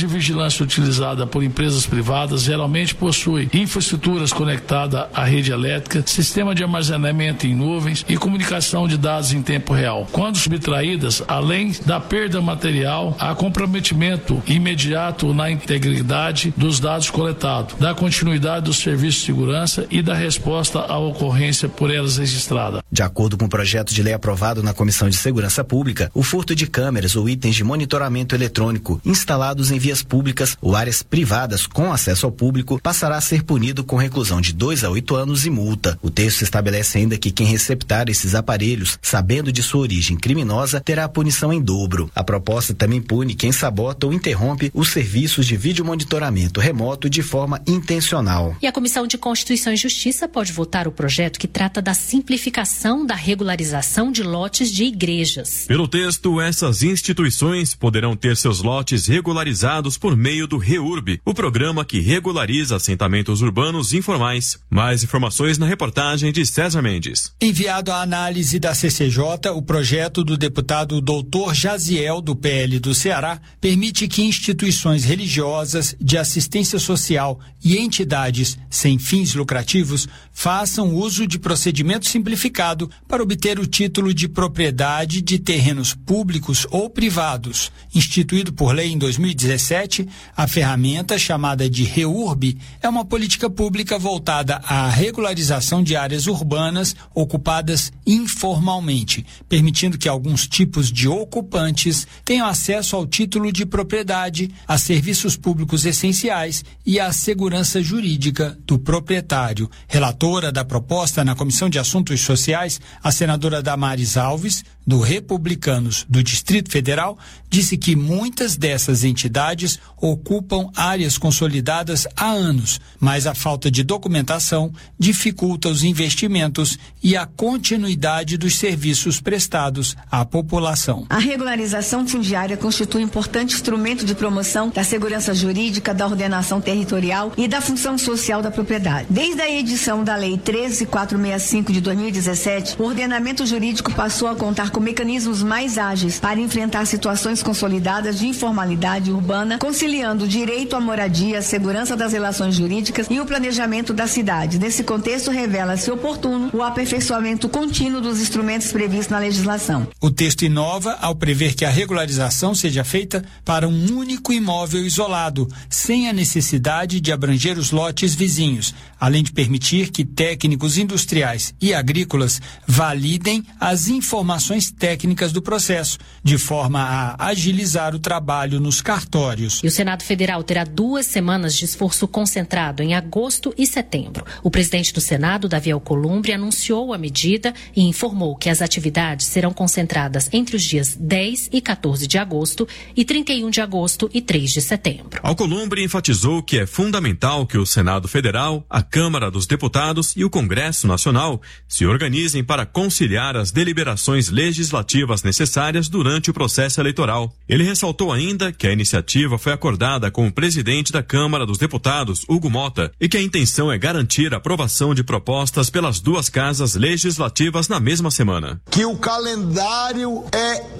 Speaker 23: de vigilância utilizada por empresas privadas geralmente possuem infraestruturas conectadas à rede elétrica, sistema de armazenamento em nuvens e comunicação de dados em tempo real. Quando subtraídas, além da perda material, há comprometimento imediato na integridade dos dados coletados, da continuidade dos serviços de segurança e da resposta à ocorrência por elas registrada.
Speaker 17: De acordo com o projeto de lei aprovado na Comissão de Segurança Pública, o furto de câmeras ou itens de monitoramento eletrônico instalados em vias públicas ou áreas privadas com acesso ao público passará a ser punido com reclusão de dois a oito anos e multa. O texto estabelece ainda que quem receptar esses aparelhos, sabendo de sua origem criminosa, terá a punição em dobro. A proposta também pune quem sabota ou interrompe os serviços de vídeo monitoramento remoto de forma intencional.
Speaker 3: E a Comissão de Constituição e Justiça pode votar o projeto que trata da simplificação da regularização de lotes de igrejas.
Speaker 14: Pelo texto, essas instituições poderão ter seus lotes regularizados por meio do REURB, o programa que regulariza assentamentos urbanos informais. Mais informações na reportagem de César Mendes.
Speaker 5: Enviado à análise da C C J, o projeto do deputado doutor Jaziel, do P L do Ceará, permite que instituições religiosas, de assistência social e entidades sem fins lucrativos façam uso de procedimento simplificado para obter o título de propriedade de terrenos públicos ou privados. Instituído por lei em dois mil e dezessete, a ferramenta chamada de REURB é uma política pública voltada à regularização de áreas urbanas ocupadas informalmente, permitindo que alguns tipos de ocupantes tenham acesso ao título de propriedade, a serviços públicos essenciais e à segurança jurídica do proprietário. Relatora da proposta na Comissão de Assuntos Sociais, a senadora Damares Alves, do Republicanos do Distrito Federal, disse que muitas dessas entidades ocupam áreas consolidadas há anos, mas a falta de documentação dificulta os investimentos e a continuidade dos serviços prestados à população.
Speaker 6: A regularização fundiária constitui um importante instrumento de promoção da segurança jurídica, da ordenação territorial e da função social da propriedade. Desde a edição da Lei treze mil quatrocentos e sessenta e cinco de dois mil e dezessete, o ordenamento jurídico passou a contar com mecanismos mais ágeis para enfrentar situações consolidadas de informalidade urbana, conciliando o direito à moradia, a segurança das relações jurídicas e o planejamento da cidade. Nesse contexto, revela-se oportuno o aperfeiçoamento contínuo dos instrumentos previstos na legislação.
Speaker 5: O texto inova ao prever que a regularização seja feita para um único imóvel isolado, sem a necessidade de abranger os lotes vizinhos, além de permitir que técnicos industriais e agrícolas validem as informações técnicas do processo, de forma a agilizar o trabalho nos cartórios.
Speaker 3: E o Senado Federal terá duas semanas de esforço concentrado em agosto e setembro. O presidente do Senado, Davi Alcolumbre, anunciou a medida e informou que as atividades serão concentradas entre os dias dez e quatorze de agosto e trinta e um de agosto e três de setembro.
Speaker 14: Alcolumbre enfatizou que é fundamental que o Senado Federal, a Câmara dos Deputados e o Congresso Nacional se organizem para conciliar as deliberações legislativas necessárias durante o processo eleitoral. Ele ressaltou ainda que a iniciativa foi acordada com o presidente da Câmara dos Deputados, Hugo Mota, e que a intenção é garantir a aprovação de propostas pelas duas casas legislativas na mesma semana.
Speaker 18: Que o calendário é